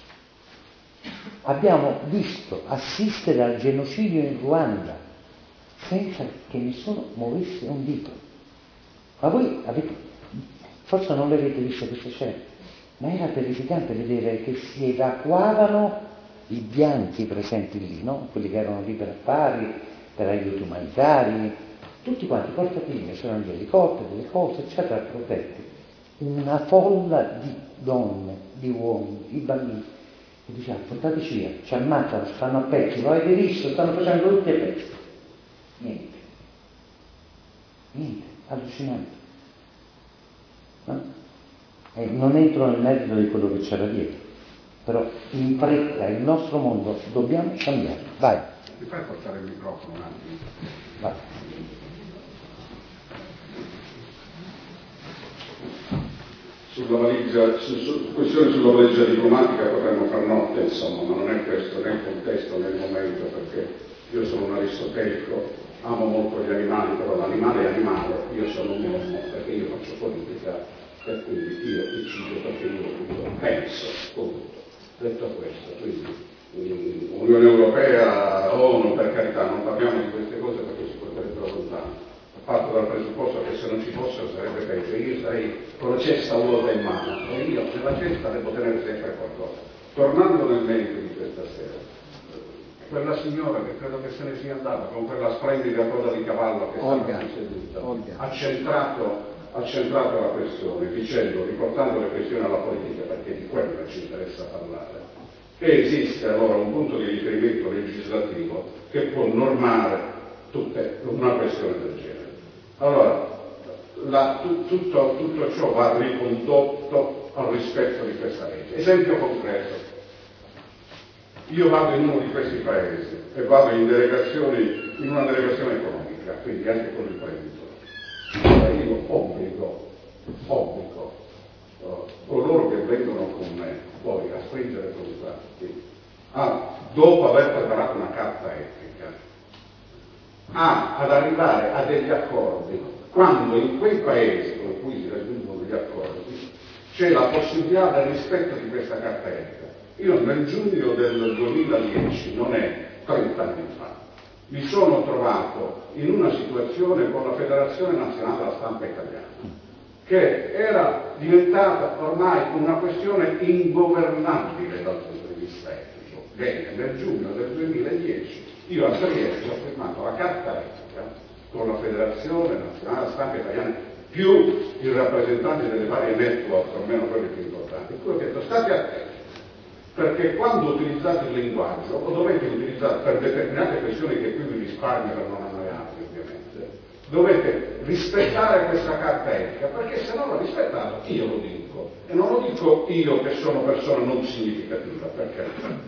Abbiamo visto assistere al genocidio in Ruanda senza che nessuno muovesse un dito. Ma voi forse non l'avete visto questa scena, ma era terrificante vedere che si evacuavano i bianchi presenti lì, no? Quelli che erano lì per affari, per aiuti umanitari, tutti quanti portati via, c'erano gli elicotteri, le cose, eccetera, protetti. Una folla di donne, di uomini, di bambini, che dicevano portateci via, ci ammazzano, stanno a pezzi, lo avete visto, stanno facendo tutti a pezzi. Niente, allucinante. No? E non entro nel merito di quello che c'era dietro, però in fretta il nostro mondo dobbiamo cambiare. Vai. Mi fai portare il microfono un attimo? Vai. Su questioni sulla valigia diplomatica potremmo far notte, insomma, ma non è questo né il contesto né il momento, perché io sono un aristotelico, amo molto gli animali, però l'animale è animale, io sono un uomo perché io faccio politica. Per cui io decido perché io penso, punto. Detto questo, quindi Unione Europea, ONU, per carità, non parliamo di queste cose perché si potrebbero lontano. Parto dal presupposto che se non ci fossero sarebbe peggio, io sarei con la cesta vuota in mano e io nella cesta devo tenere sempre qualcosa. Tornando nel merito di questa sera, quella signora che credo che se ne sia andata con quella splendida coda di cavallo che stava seduta, ha centrato la questione dicendo, riportando le questioni alla politica perché di quello ci interessa parlare, che esiste allora un punto di riferimento legislativo che può normare tutta una questione del genere. Allora, tutto ciò va ricondotto al rispetto di questa legge. Esempio concreto, io vado in uno di questi paesi e vado in una delegazione economica, quindi anche con il prenditore. Io obbligo coloro che vengono con me poi a stringere contratti dopo aver preparato una carta etica ad arrivare a degli accordi quando in quei paesi con cui si raggiungono gli accordi c'è la possibilità del rispetto di questa carta etica. Io nel giugno del 2010, non è 30 anni fa, mi sono trovato in una situazione con la Federazione Nazionale della Stampa Italiana, che era diventata ormai una questione ingovernabile dal punto di vista etico. Bene, nel giugno del 2010 io a Trieste ho firmato la carta etica con la Federazione Nazionale della Stampa Italiana, più i rappresentanti delle varie network, almeno quelli più importanti, in cui ho detto state attenti, perché quando utilizzate il linguaggio lo dovete utilizzare per determinate questioni che qui vi risparmio per non annoiarvi ovviamente, dovete rispettare questa carta etica, perché se non la rispettate, io lo dico, e non lo dico io che sono persona non significativa, perché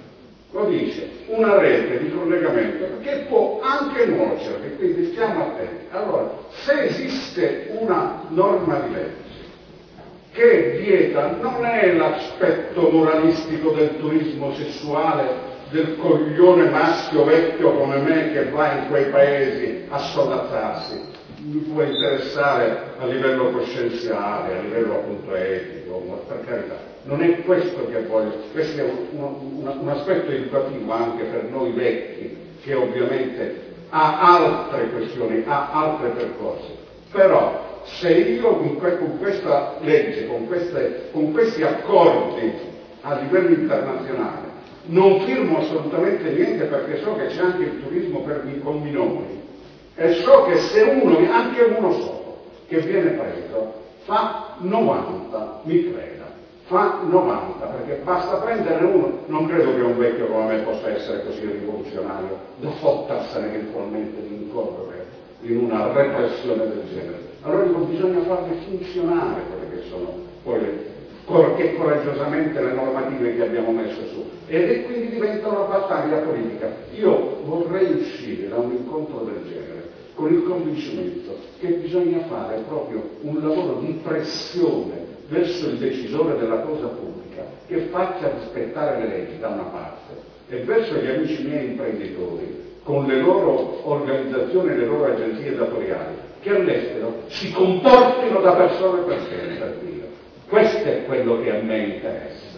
lo dice, una rete di collegamento che può anche nuocere, quindi stiamo attenti. Allora, se esiste una norma di legge che vieta, non è l'aspetto moralistico del turismo sessuale, del coglione maschio vecchio come me che va in quei paesi a sollazzarsi, mi può interessare a livello coscienziale, a livello appunto etico, ma per carità. Non è questo che voglio, questo è un aspetto educativo anche per noi vecchi, che ovviamente ha altre questioni, ha altri percorsi. Però se io con questa legge, con questi accordi a livello internazionale, non firmo assolutamente niente perché so che c'è anche il turismo con minori, e so che se uno, anche uno solo, che viene preso, fa 90, mi creda. Fa 90, perché basta prendere uno, non credo che un vecchio come me possa essere così rivoluzionario da fottarsene eventualmente di incorrere in una repressione del genere. Allora dico, bisogna farle funzionare quelle che sono poi che coraggiosamente le normative che abbiamo messo su, e quindi diventa una battaglia politica. Io vorrei uscire da un incontro del genere con il convincimento che bisogna fare proprio un lavoro di pressione verso il decisore della cosa pubblica, che faccia rispettare le leggi da una parte, e verso gli amici miei imprenditori, con le loro organizzazioni e le loro agenzie datoriali, che all'estero si comportino da persone per Dio. Questo è quello che a me interessa.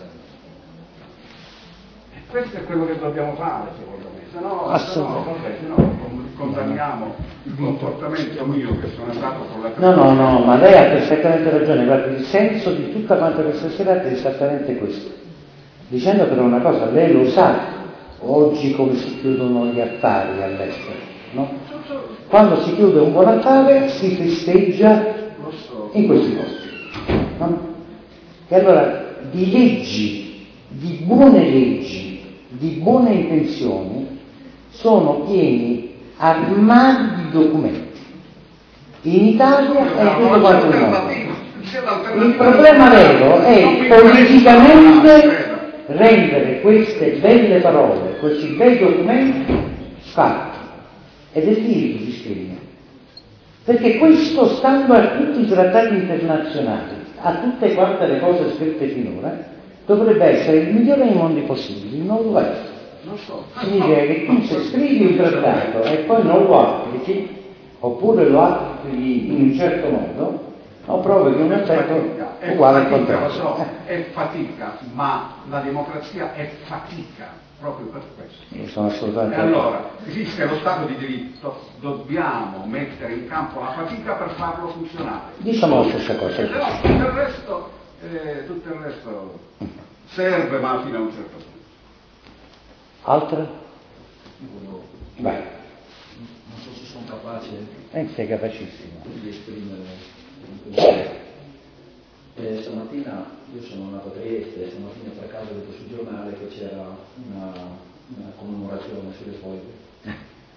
E questo è quello che dobbiamo fare, secondo me. Se no condanniamo il comportamento mio che sono andato con la... No, ma lei ha perfettamente ragione. Guardi, il senso di tutta quanta questa serata è esattamente questo. Dicendo però una cosa, lei lo sa oggi come si chiudono gli altari all'estero, no? Quando si chiude un buon altare si festeggia in questi posti, no? E allora di leggi, di buone leggi, di buone intenzioni sono pieni armadi di documenti. In Italia è tutto quanto il mondo. Il problema vero è politicamente rendere queste belle parole, questi bei documenti fatti. Ed è lì il discrimine. Perché questo, stando a tutti i trattati internazionali, a tutte quante le cose scritte finora, dovrebbe essere il migliore dei mondi possibili, non lo è. Significa che tu se scrivi un trattato e poi non lo applichi, oppure lo applichi in un certo modo, ho prove che un effetto è uguale al contrario. Lo so, è fatica, ma la democrazia è fatica proprio per questo. Io sono assolutamente. E allora, esiste lo Stato di diritto, dobbiamo mettere in campo la fatica per farlo funzionare. Diciamo la stessa cosa. Però tutto il resto serve, ma fino a un certo punto. Altre? Vai. Non so se sono capace Sei capacissimo. di esprimere un pensiero. Stamattina io sono nato a Trieste, stamattina per caso ho letto sul giornale che c'era una commemorazione sulle foglie.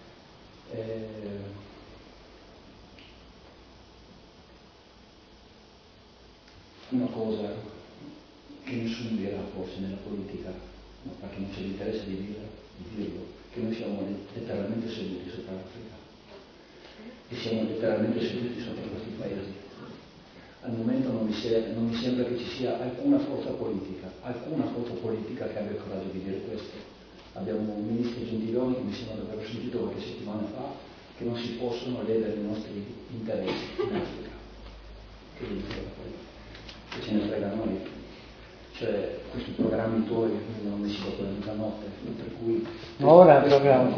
Una cosa che nessuno dirà forse nella politica, ma perché non c'è l'interesse di dirlo, che noi siamo letteralmente seduti sopra l'Africa e siamo letteralmente seduti sopra questi paesi. Al momento non mi sembra che ci sia alcuna forza politica che abbia il coraggio di dire questo. Abbiamo un ministro Gentiloni che mi sembra di aver sentito qualche settimana fa che non si possono ledere i nostri interessi in Africa. Che ce ne frega a noi. Cioè, questi programmi tuoi vengono messi dopo la mezzanotte, per cui... Ora per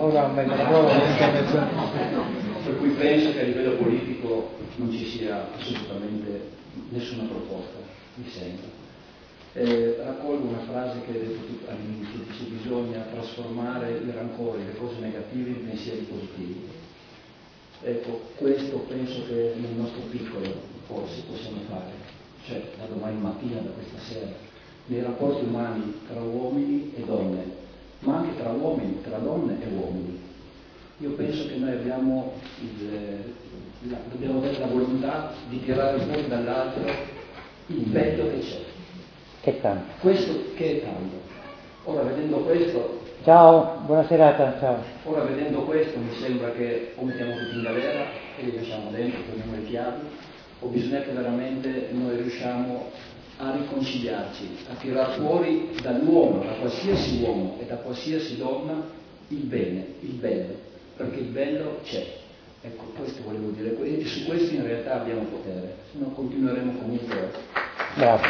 cui penso che a livello politico non ci sia assolutamente nessuna proposta, mi sembra. Raccolgo una frase che hai detto tu all'inizio, dice bisogna trasformare i rancori, le cose negative in pensieri positivi. Ecco, questo penso che nel nostro piccolo forse possiamo fare, cioè da domani mattina, da questa sera, nei rapporti umani tra uomini e donne, ma anche tra uomini, tra donne e uomini. Io penso che noi dobbiamo avere la volontà di tirare fuori dall'altro il bello che c'è. Che tanto. Questo che è tanto. Ora, vedendo questo, Ciao, buona serata, ciao. Ora vedendo questo mi sembra che o mettiamo tutti in galera e li lasciamo dentro, prendiamo le chiavi, o bisogna che veramente noi riusciamo a riconciliarci, a tirar fuori dall'uomo, da qualsiasi uomo e da qualsiasi donna, il bene, il bello, perché il bello c'è. Ecco, questo volevo dire, e su questo in realtà abbiamo potere, se no continueremo comunque. Grazie.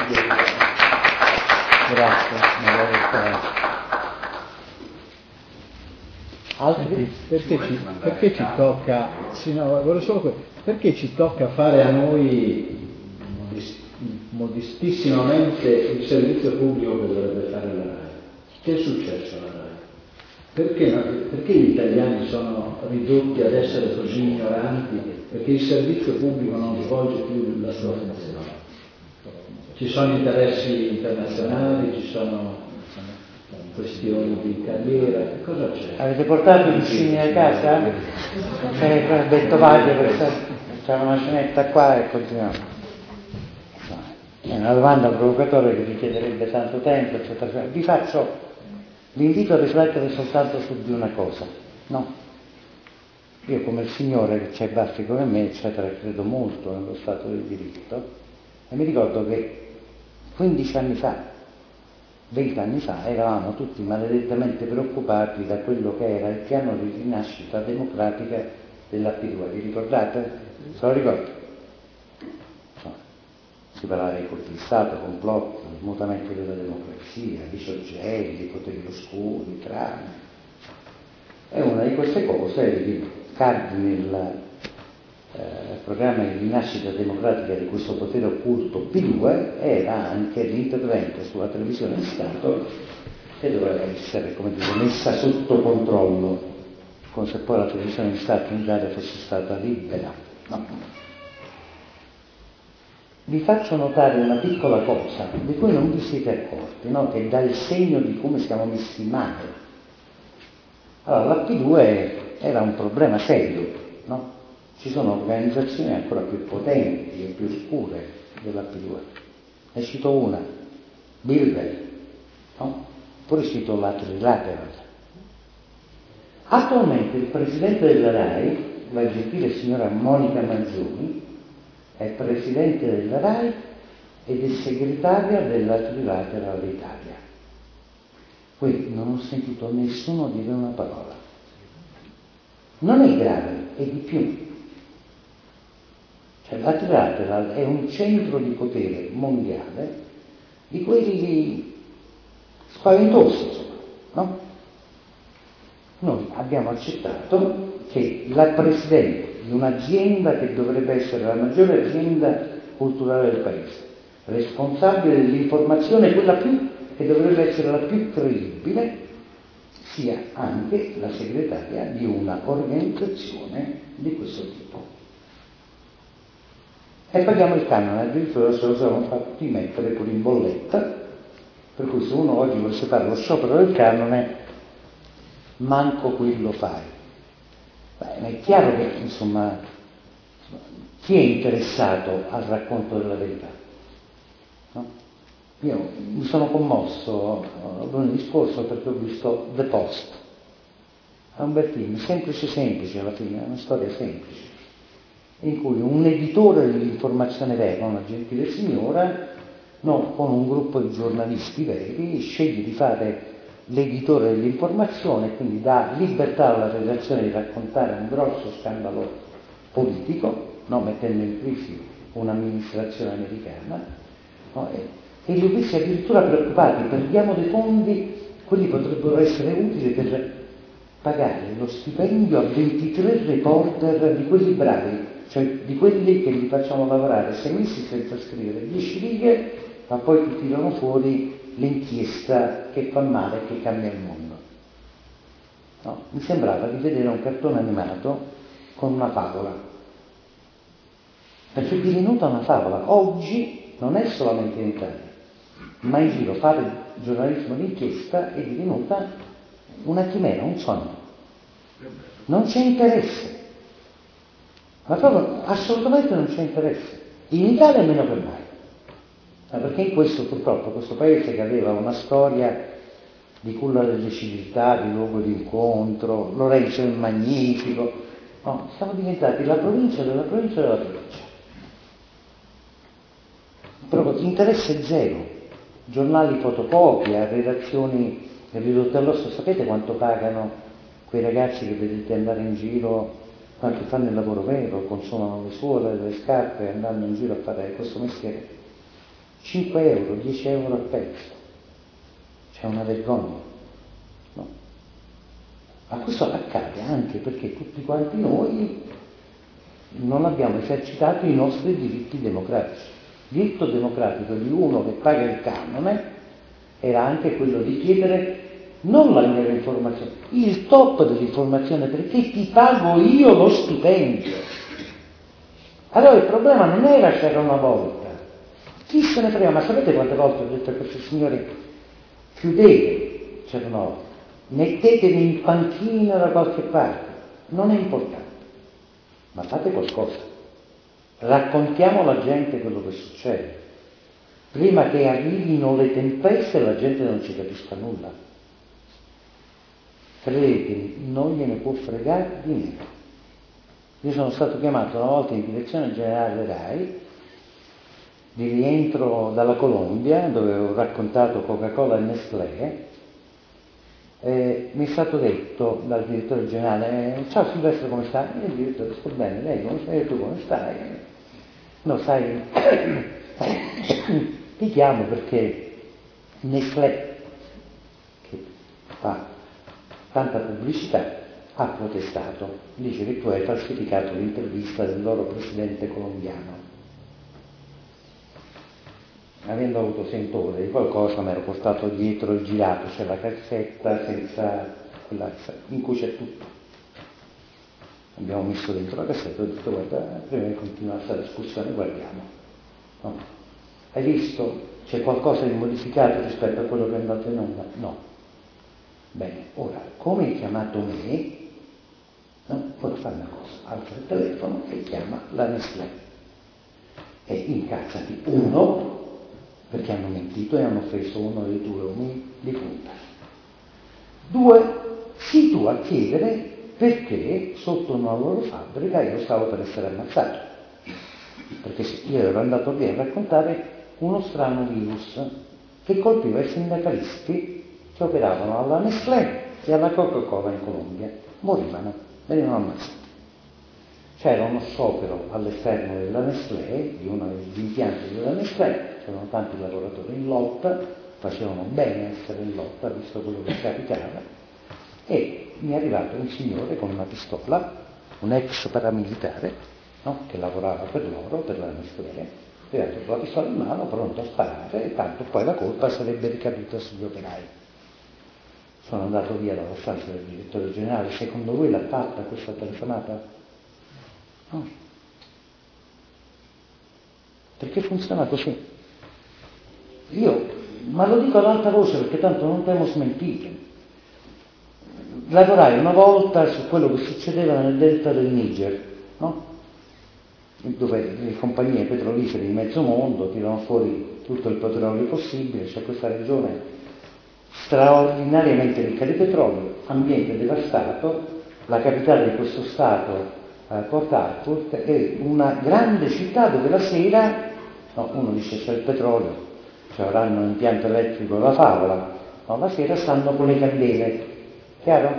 Altri? Perché ci tocca, sì, no, volevo solo perché ci tocca fare a noi modestissimamente il servizio pubblico che dovrebbe fare la RAI? Che è successo alla RAI? Perché gli italiani sono ridotti ad essere così ignoranti? Perché il servizio pubblico non svolge più la sua funzione. Ci sono interessi internazionali, ci sono questioni di carriera, che cosa c'è? Avete portato i cugini a casa? Ha detto c'è una scenetta qua e continuiamo. È una domanda provocatoria che richiederebbe tanto tempo, eccetera. Vi invito a riflettere soltanto su di una cosa, no? Io come il Signore che c'è baffi come me, eccetera, credo molto nello Stato del diritto e mi ricordo che 15 anni fa, 20 anni fa, eravamo tutti maledettamente preoccupati da quello che era il piano di rinascita democratica della P2. Vi ricordate? Se lo ricordo? Si parlava di colpi di Stato, complotto, mutamento della democrazia, risorgelli, poteri oscuri, trame. E una di queste cose, i cardini del programma di rinascita democratica di questo potere occulto P2 era anche l'intervento sulla televisione di Stato che doveva essere, come dire, messa sotto controllo, come se poi la televisione di Stato in Italia fosse stata libera. No. Vi faccio notare una piccola cosa di cui non vi siete accorti, no? Che dà il segno di come siamo messi male. Allora, la P2 era un problema serio, no? Ci sono organizzazioni ancora più potenti e più scure della P2. Ne cito una, Bilderberg, no? Poi cito la Trilateral. Attualmente il presidente della RAI, la gentile signora Monica Mangioni, è presidente della RAI ed è segretaria della Trilateral Italia. Qui non ho sentito nessuno dire una parola. Non è grave, è di più. Cioè, la Trilateral è un centro di potere mondiale di quelli spaventosi, insomma, no? Noi abbiamo accettato che la presidente di un'azienda che dovrebbe essere la maggiore azienda culturale del paese, responsabile dell'informazione, quella più che dovrebbe essere la più credibile, sia anche la segretaria di una organizzazione di questo tipo. E paghiamo il canone, addirittura se lo siamo fatti mettere pure in bolletta, per cui se uno oggi volesse fare lo sciopero del canone, manco quello fai. Beh, è chiaro che, insomma, chi è interessato al racconto della verità? No? Io mi sono commosso lunedì scorso perché ho visto The Post. È un bel film, semplice alla fine, è una storia semplice, in cui un editore dell'informazione vera, una gentile signora, no, con un gruppo di giornalisti veri, sceglie di fare l'editore dell'informazione, quindi dà libertà alla redazione di raccontare un grosso scandalo politico, no, mettendo in crisi un'amministrazione americana, no, e li ho visti addirittura preoccupati: perdiamo dei fondi, quelli potrebbero essere utili per pagare lo stipendio a 23 reporter di quelli bravi, cioè di quelli che li facciamo lavorare 6 mesi senza scrivere 10 righe, ma poi ti tirano fuori l'inchiesta che fa male e che cambia il mondo. No, mi sembrava di vedere un cartone animato con una favola, perché è divenuta una favola. Oggi non è solamente in Italia, ma in giro fare giornalismo d'inchiesta è divenuta una chimera, un sogno. Non c'è interesse, ma proprio assolutamente non c'è interesse. In Italia meno che mai. Perché in questo, purtroppo, questo paese che aveva una storia di culla delle civiltà, di luogo di incontro, Lorenzo il Magnifico. No, siamo diventati la provincia della provincia della provincia. Proprio interesse zero. Giornali fotocopia, redazioni ridotte all'osso. Sapete quanto pagano quei ragazzi che vedete andare in giro, quanto fanno il lavoro vero, consumano le suole, le scarpe, andando in giro a fare questo mestiere? 5 euro, 10 euro al pezzo. C'è una vergogna, no? Ma questo accade anche perché tutti quanti noi non abbiamo esercitato i nostri diritti democratici. Il diritto democratico di uno che paga il canone era anche quello di chiedere non la mera informazione, il top dell'informazione, perché ti pago io lo stipendio. Allora il problema non era c'era una volta, chi se ne frega, ma sapete quante volte ho detto a questi signori: chiudete, c'era una volta, mettetevi in panchina da qualche parte, non è importante, ma fate qualcosa, raccontiamo alla gente quello che succede, prima che arrivino le tempeste e la gente non ci capisca nulla. Credetemi, non gliene può fregare di niente. Io sono stato chiamato una volta in direzione generale RAI, di rientro dalla Colombia, dove ho raccontato Coca-Cola e Nestlé, mi è stato detto dal direttore generale: ciao Silvestro, come stai? E il direttore: sto bene, lei come stai? E tu come stai? No, sai, ti chiamo perché Nestlé, che fa tanta pubblicità, ha protestato, dice che tu hai falsificato l'intervista del loro presidente colombiano. Avendo avuto sentore di qualcosa mi ero portato dietro il girato, c'è la cassetta senza quella in cui c'è tutto. Abbiamo messo dentro la cassetta e ho detto: guarda, prima di continuare questa discussione guardiamo. No. Hai visto? C'è qualcosa di modificato rispetto a quello che è andato in onda? No. Bene, ora, come hai chiamato me, no? Puoi fare una cosa, alza il telefono e chiama la Nestlé. E incazzati, uno, perché hanno mentito e hanno offeso uno dei tuoi uomini di punta. 2, sii tu a chiedere perché sotto una loro fabbrica io stavo per essere ammazzato. Perché io ero andato lì a raccontare uno strano virus che colpiva i sindacalisti che operavano alla Nestlé e alla Coca-Cola in Colombia. Morivano, venivano ammazzati. C'era uno sciopero all'esterno della Nestlé, di uno degli impianti della Nestlé, c'erano tanti lavoratori in lotta, facevano bene essere in lotta, visto quello che capitava, e mi è arrivato un signore con una pistola, un ex paramilitare, no? Che lavorava per loro, per la Nestlé, è arrivato con la pistola in mano, pronto a sparare, e tanto poi la colpa sarebbe ricaduta sugli operai. Sono andato via dalla stanza del direttore generale: secondo voi l'ha fatta questa telefonata? No. Perché funziona così. Ma lo dico ad alta voce perché tanto non temo smentite. Lavorai una volta su quello che succedeva nel delta del Niger, no? Dove le compagnie petrolifere di mezzo mondo tirano fuori tutto il petrolio possibile. C'è questa regione straordinariamente ricca di petrolio, ambiente devastato, la capitale di questo stato, Port Harcourt, è una grande città dove la sera, no, uno dice c'è il petrolio, cioè avranno un impianto elettrico da favola, no, la sera stanno con le candele, chiaro?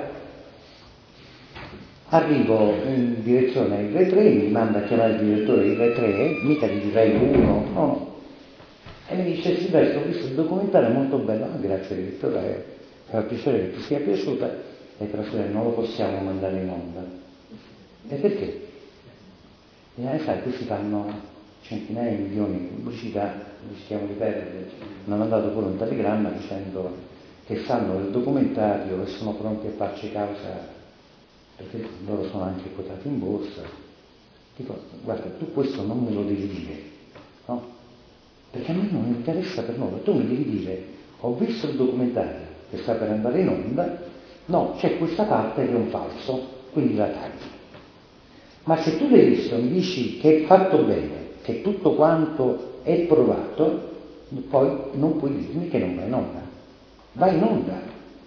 Arrivo in direzione ai Rai 3, mi manda a chiamare il direttore di Rai 3, mica di Rai 1, no, e mi dice: Silvestro, ho visto il documentario, molto bello. Ah, grazie direttore, fa piacere che ti sia piaciuta, e però non lo possiamo mandare in onda. E perché? E sai, questi fanno centinaia di milioni di pubblicità, rischiamo di perdere. Mi hanno mandato pure un telegramma dicendo che sanno del documentario e sono pronti a farci causa, perché loro sono anche quotati in borsa. Dico: guarda, tu questo non me lo devi dire, no? Perché a me non interessa per nulla. Tu mi devi dire: ho visto il documentario che sta per andare in onda, no, c'è questa parte che è un falso, quindi la tagli. Ma se tu l'hai visto e mi dici che è fatto bene, che tutto quanto è provato, poi non puoi dirmi che non va in onda. Va in onda.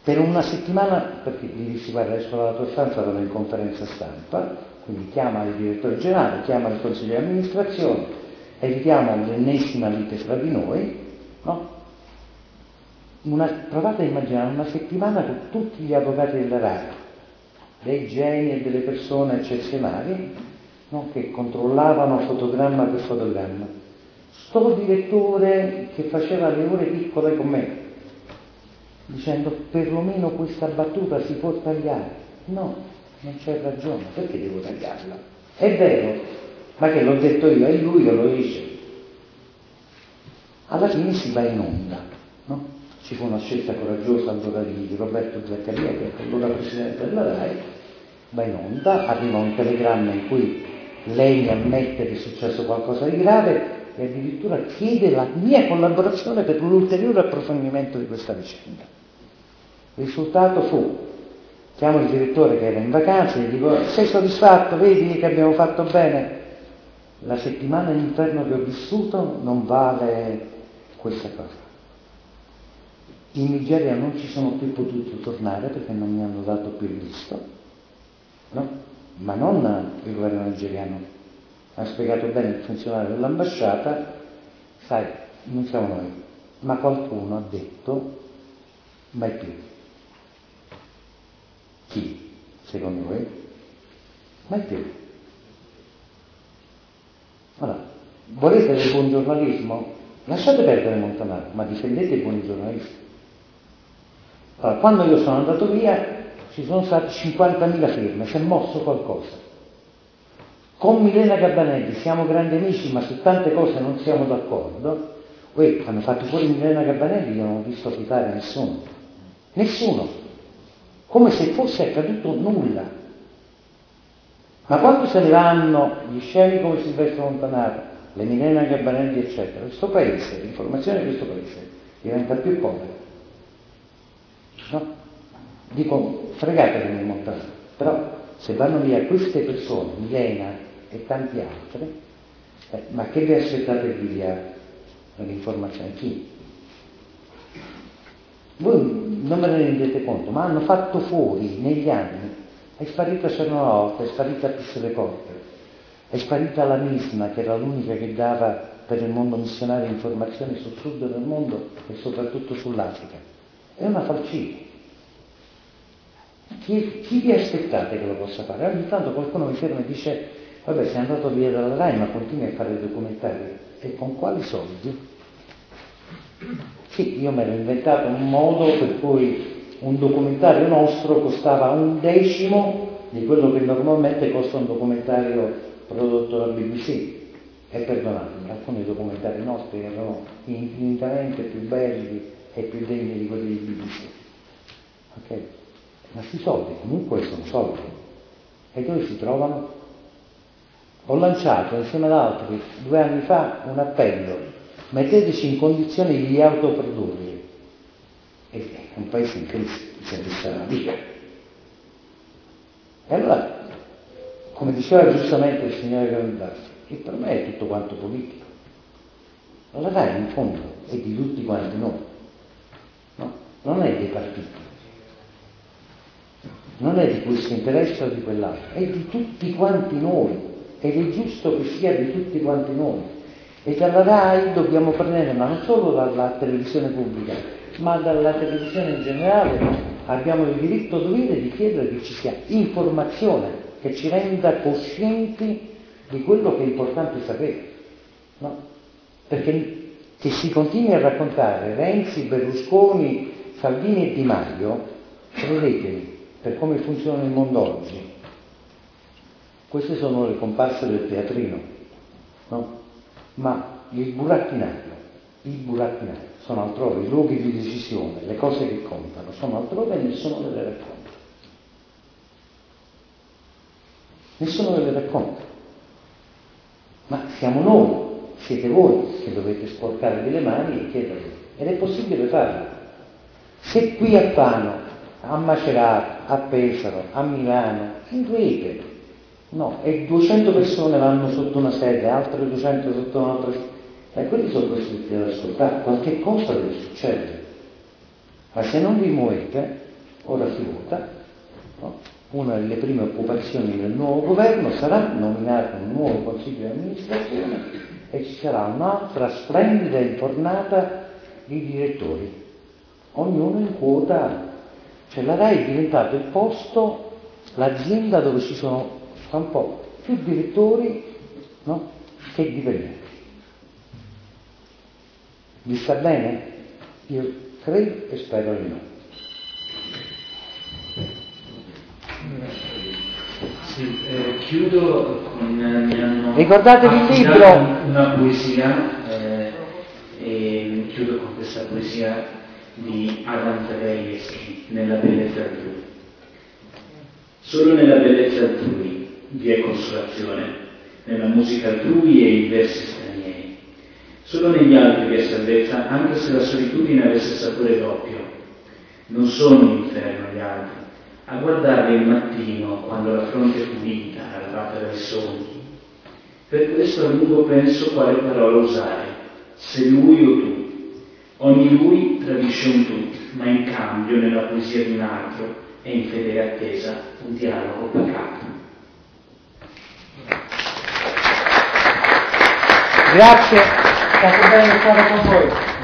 Per una settimana, perché gli dissi guarda esco dalla tua stanza, vado in conferenza stampa, quindi chiama il direttore generale, chiama il consiglio di amministrazione, evitiamo l'ennesima lite fra di noi, no? Provate a immaginare una settimana con tutti gli avvocati della RAI, dei geni e delle persone eccezionali, no? Che controllavano fotogramma per fotogramma. Sto direttore che faceva le ore piccole con me, dicendo perlomeno questa battuta si può tagliare. No, non c'è ragione, perché devo tagliarla? È vero, ma che l'ho detto io, è lui che lo dice. Alla fine si va in onda, no? Ci fu una scelta coraggiosa allora di Roberto Zaccaria, che è allora presidente della RAI, va in onda, arriva un telegramma in cui lei mi ammette che è successo qualcosa di grave e addirittura chiede la mia collaborazione per l'ulteriore approfondimento di questa vicenda. Il risultato fu, chiamo il direttore che era in vacanza e gli dico, sei soddisfatto, vedi che abbiamo fatto bene? La settimana d'inferno che ho vissuto non vale questa cosa. In Nigeria non ci sono più potuto tornare perché non mi hanno dato più il visto, no? Ma non il governo nigeriano. Ha spiegato bene il funzionario dell'ambasciata, sai, non siamo noi, ma qualcuno ha detto, mai più. Chi? Secondo voi? Mai più. Allora, volete del buon giornalismo? Lasciate perdere Montanaro, ma difendete i buoni giornalisti. Allora, quando io sono andato via, ci sono state 50.000 firme, si è mosso qualcosa. Con Milena Gabanelli siamo grandi amici, ma su tante cose non siamo d'accordo. Hanno fatto fuori Milena Gabanelli, io non ho visto citare nessuno. Nessuno. Come se fosse accaduto nulla. Ma quando se ne vanno gli scemi come Silvestro Montanaro, le Milena Gabanelli, eccetera, questo paese, l'informazione di questo paese diventa più povera. No? Dico, fregatevi di Montanaro, però se vanno via queste persone, Milena e tanti altri, ma che vi aspettate di via l'informazione? Chi? Voi non ve ne rendete conto, ma hanno fatto fuori negli anni. È sparita Cernovolta, è sparita Peace Reporter, è sparita la Misma, che era l'unica che dava per il mondo missionario informazioni sul sud del mondo e soprattutto sull'Africa. È una falcina. Chi vi aspettate che lo possa fare? Ogni tanto qualcuno mi ferma e dice vabbè, sei andato via dalla RAI ma continui a fare documentari. E con quali soldi? Sì, io mi ero inventato un modo per cui un documentario nostro costava 1/10 di quello che normalmente costa un documentario prodotto dal BBC. E perdonatemi, alcuni documentari nostri erano infinitamente più belli e più degni di quelli del BBC. Ok? Ma questi soldi comunque sono soldi. E dove si trovano? Ho lanciato insieme ad altri 2 anni fa un appello: metteteci in condizioni di autoprodurli. E è un paese in crisi, si è vista la vita. E allora, come diceva giustamente il signore Gavaldassi, che per me è tutto quanto politico. La RAI in fondo è di tutti quanti noi, no? Non è dei partiti. Non è di questo interesse o di quell'altro, è di tutti quanti noi, ed è giusto che sia di tutti quanti noi. E dalla RAI dobbiamo prendere, ma non solo dalla televisione pubblica, ma dalla televisione in generale, abbiamo il diritto dovere di chiedere che ci sia informazione, che ci renda coscienti di quello che è importante sapere. No? Perché che si continui a raccontare Renzi, Berlusconi, Salvini e Di Maio, credetemi, per come funziona il mondo oggi, queste sono le comparse del teatrino, no? Ma il burattinaio sono altrove, i luoghi di decisione, le cose che contano sono altrove e nessuno ve le racconta. Nessuno ve le racconta. Ma siamo noi, siete voi che dovete sporcarvi le mani e chiederlo. Ed è possibile farlo. Se qui a Fano, a Macerata, a Pesaro, a Milano, seguite. No, e 200 persone vanno sotto una sede, altre 200 sotto un'altra sede. Quelli sono costretti ad ascoltare, qualche cosa deve succedere. Ma se non vi muovete, volta, no? Una delle prime occupazioni del nuovo governo sarà nominare un nuovo consiglio di amministrazione e ci sarà un'altra splendida infornata di direttori, ognuno in quota. Cioè la RAI è diventato il posto, l'azienda dove ci sono fra un po' più direttori, no? Che dipendenti. Vi sta bene? Io credo e spero di no. Sì, chiudo con ricordatevi il libro, una poesia e chiudo con questa poesia di Adam Tversky, Nella bellezza altrui. Solo nella bellezza altrui vi è consolazione, nella musica altrui e i versi stranieri. Solo negli altri vi è salvezza, anche se la solitudine avesse sapore doppio. Non sono in inferno gli altri, a guardarli il mattino quando la fronte è pulita, lavata dai sogni. Per questo a lungo penso quale parola usare, se lui o tu. Ogni lui tradisce un tu, ma in cambio nella poesia di un altro è in fedele attesa un dialogo pacato. Grazie, è stato bello stare con voi.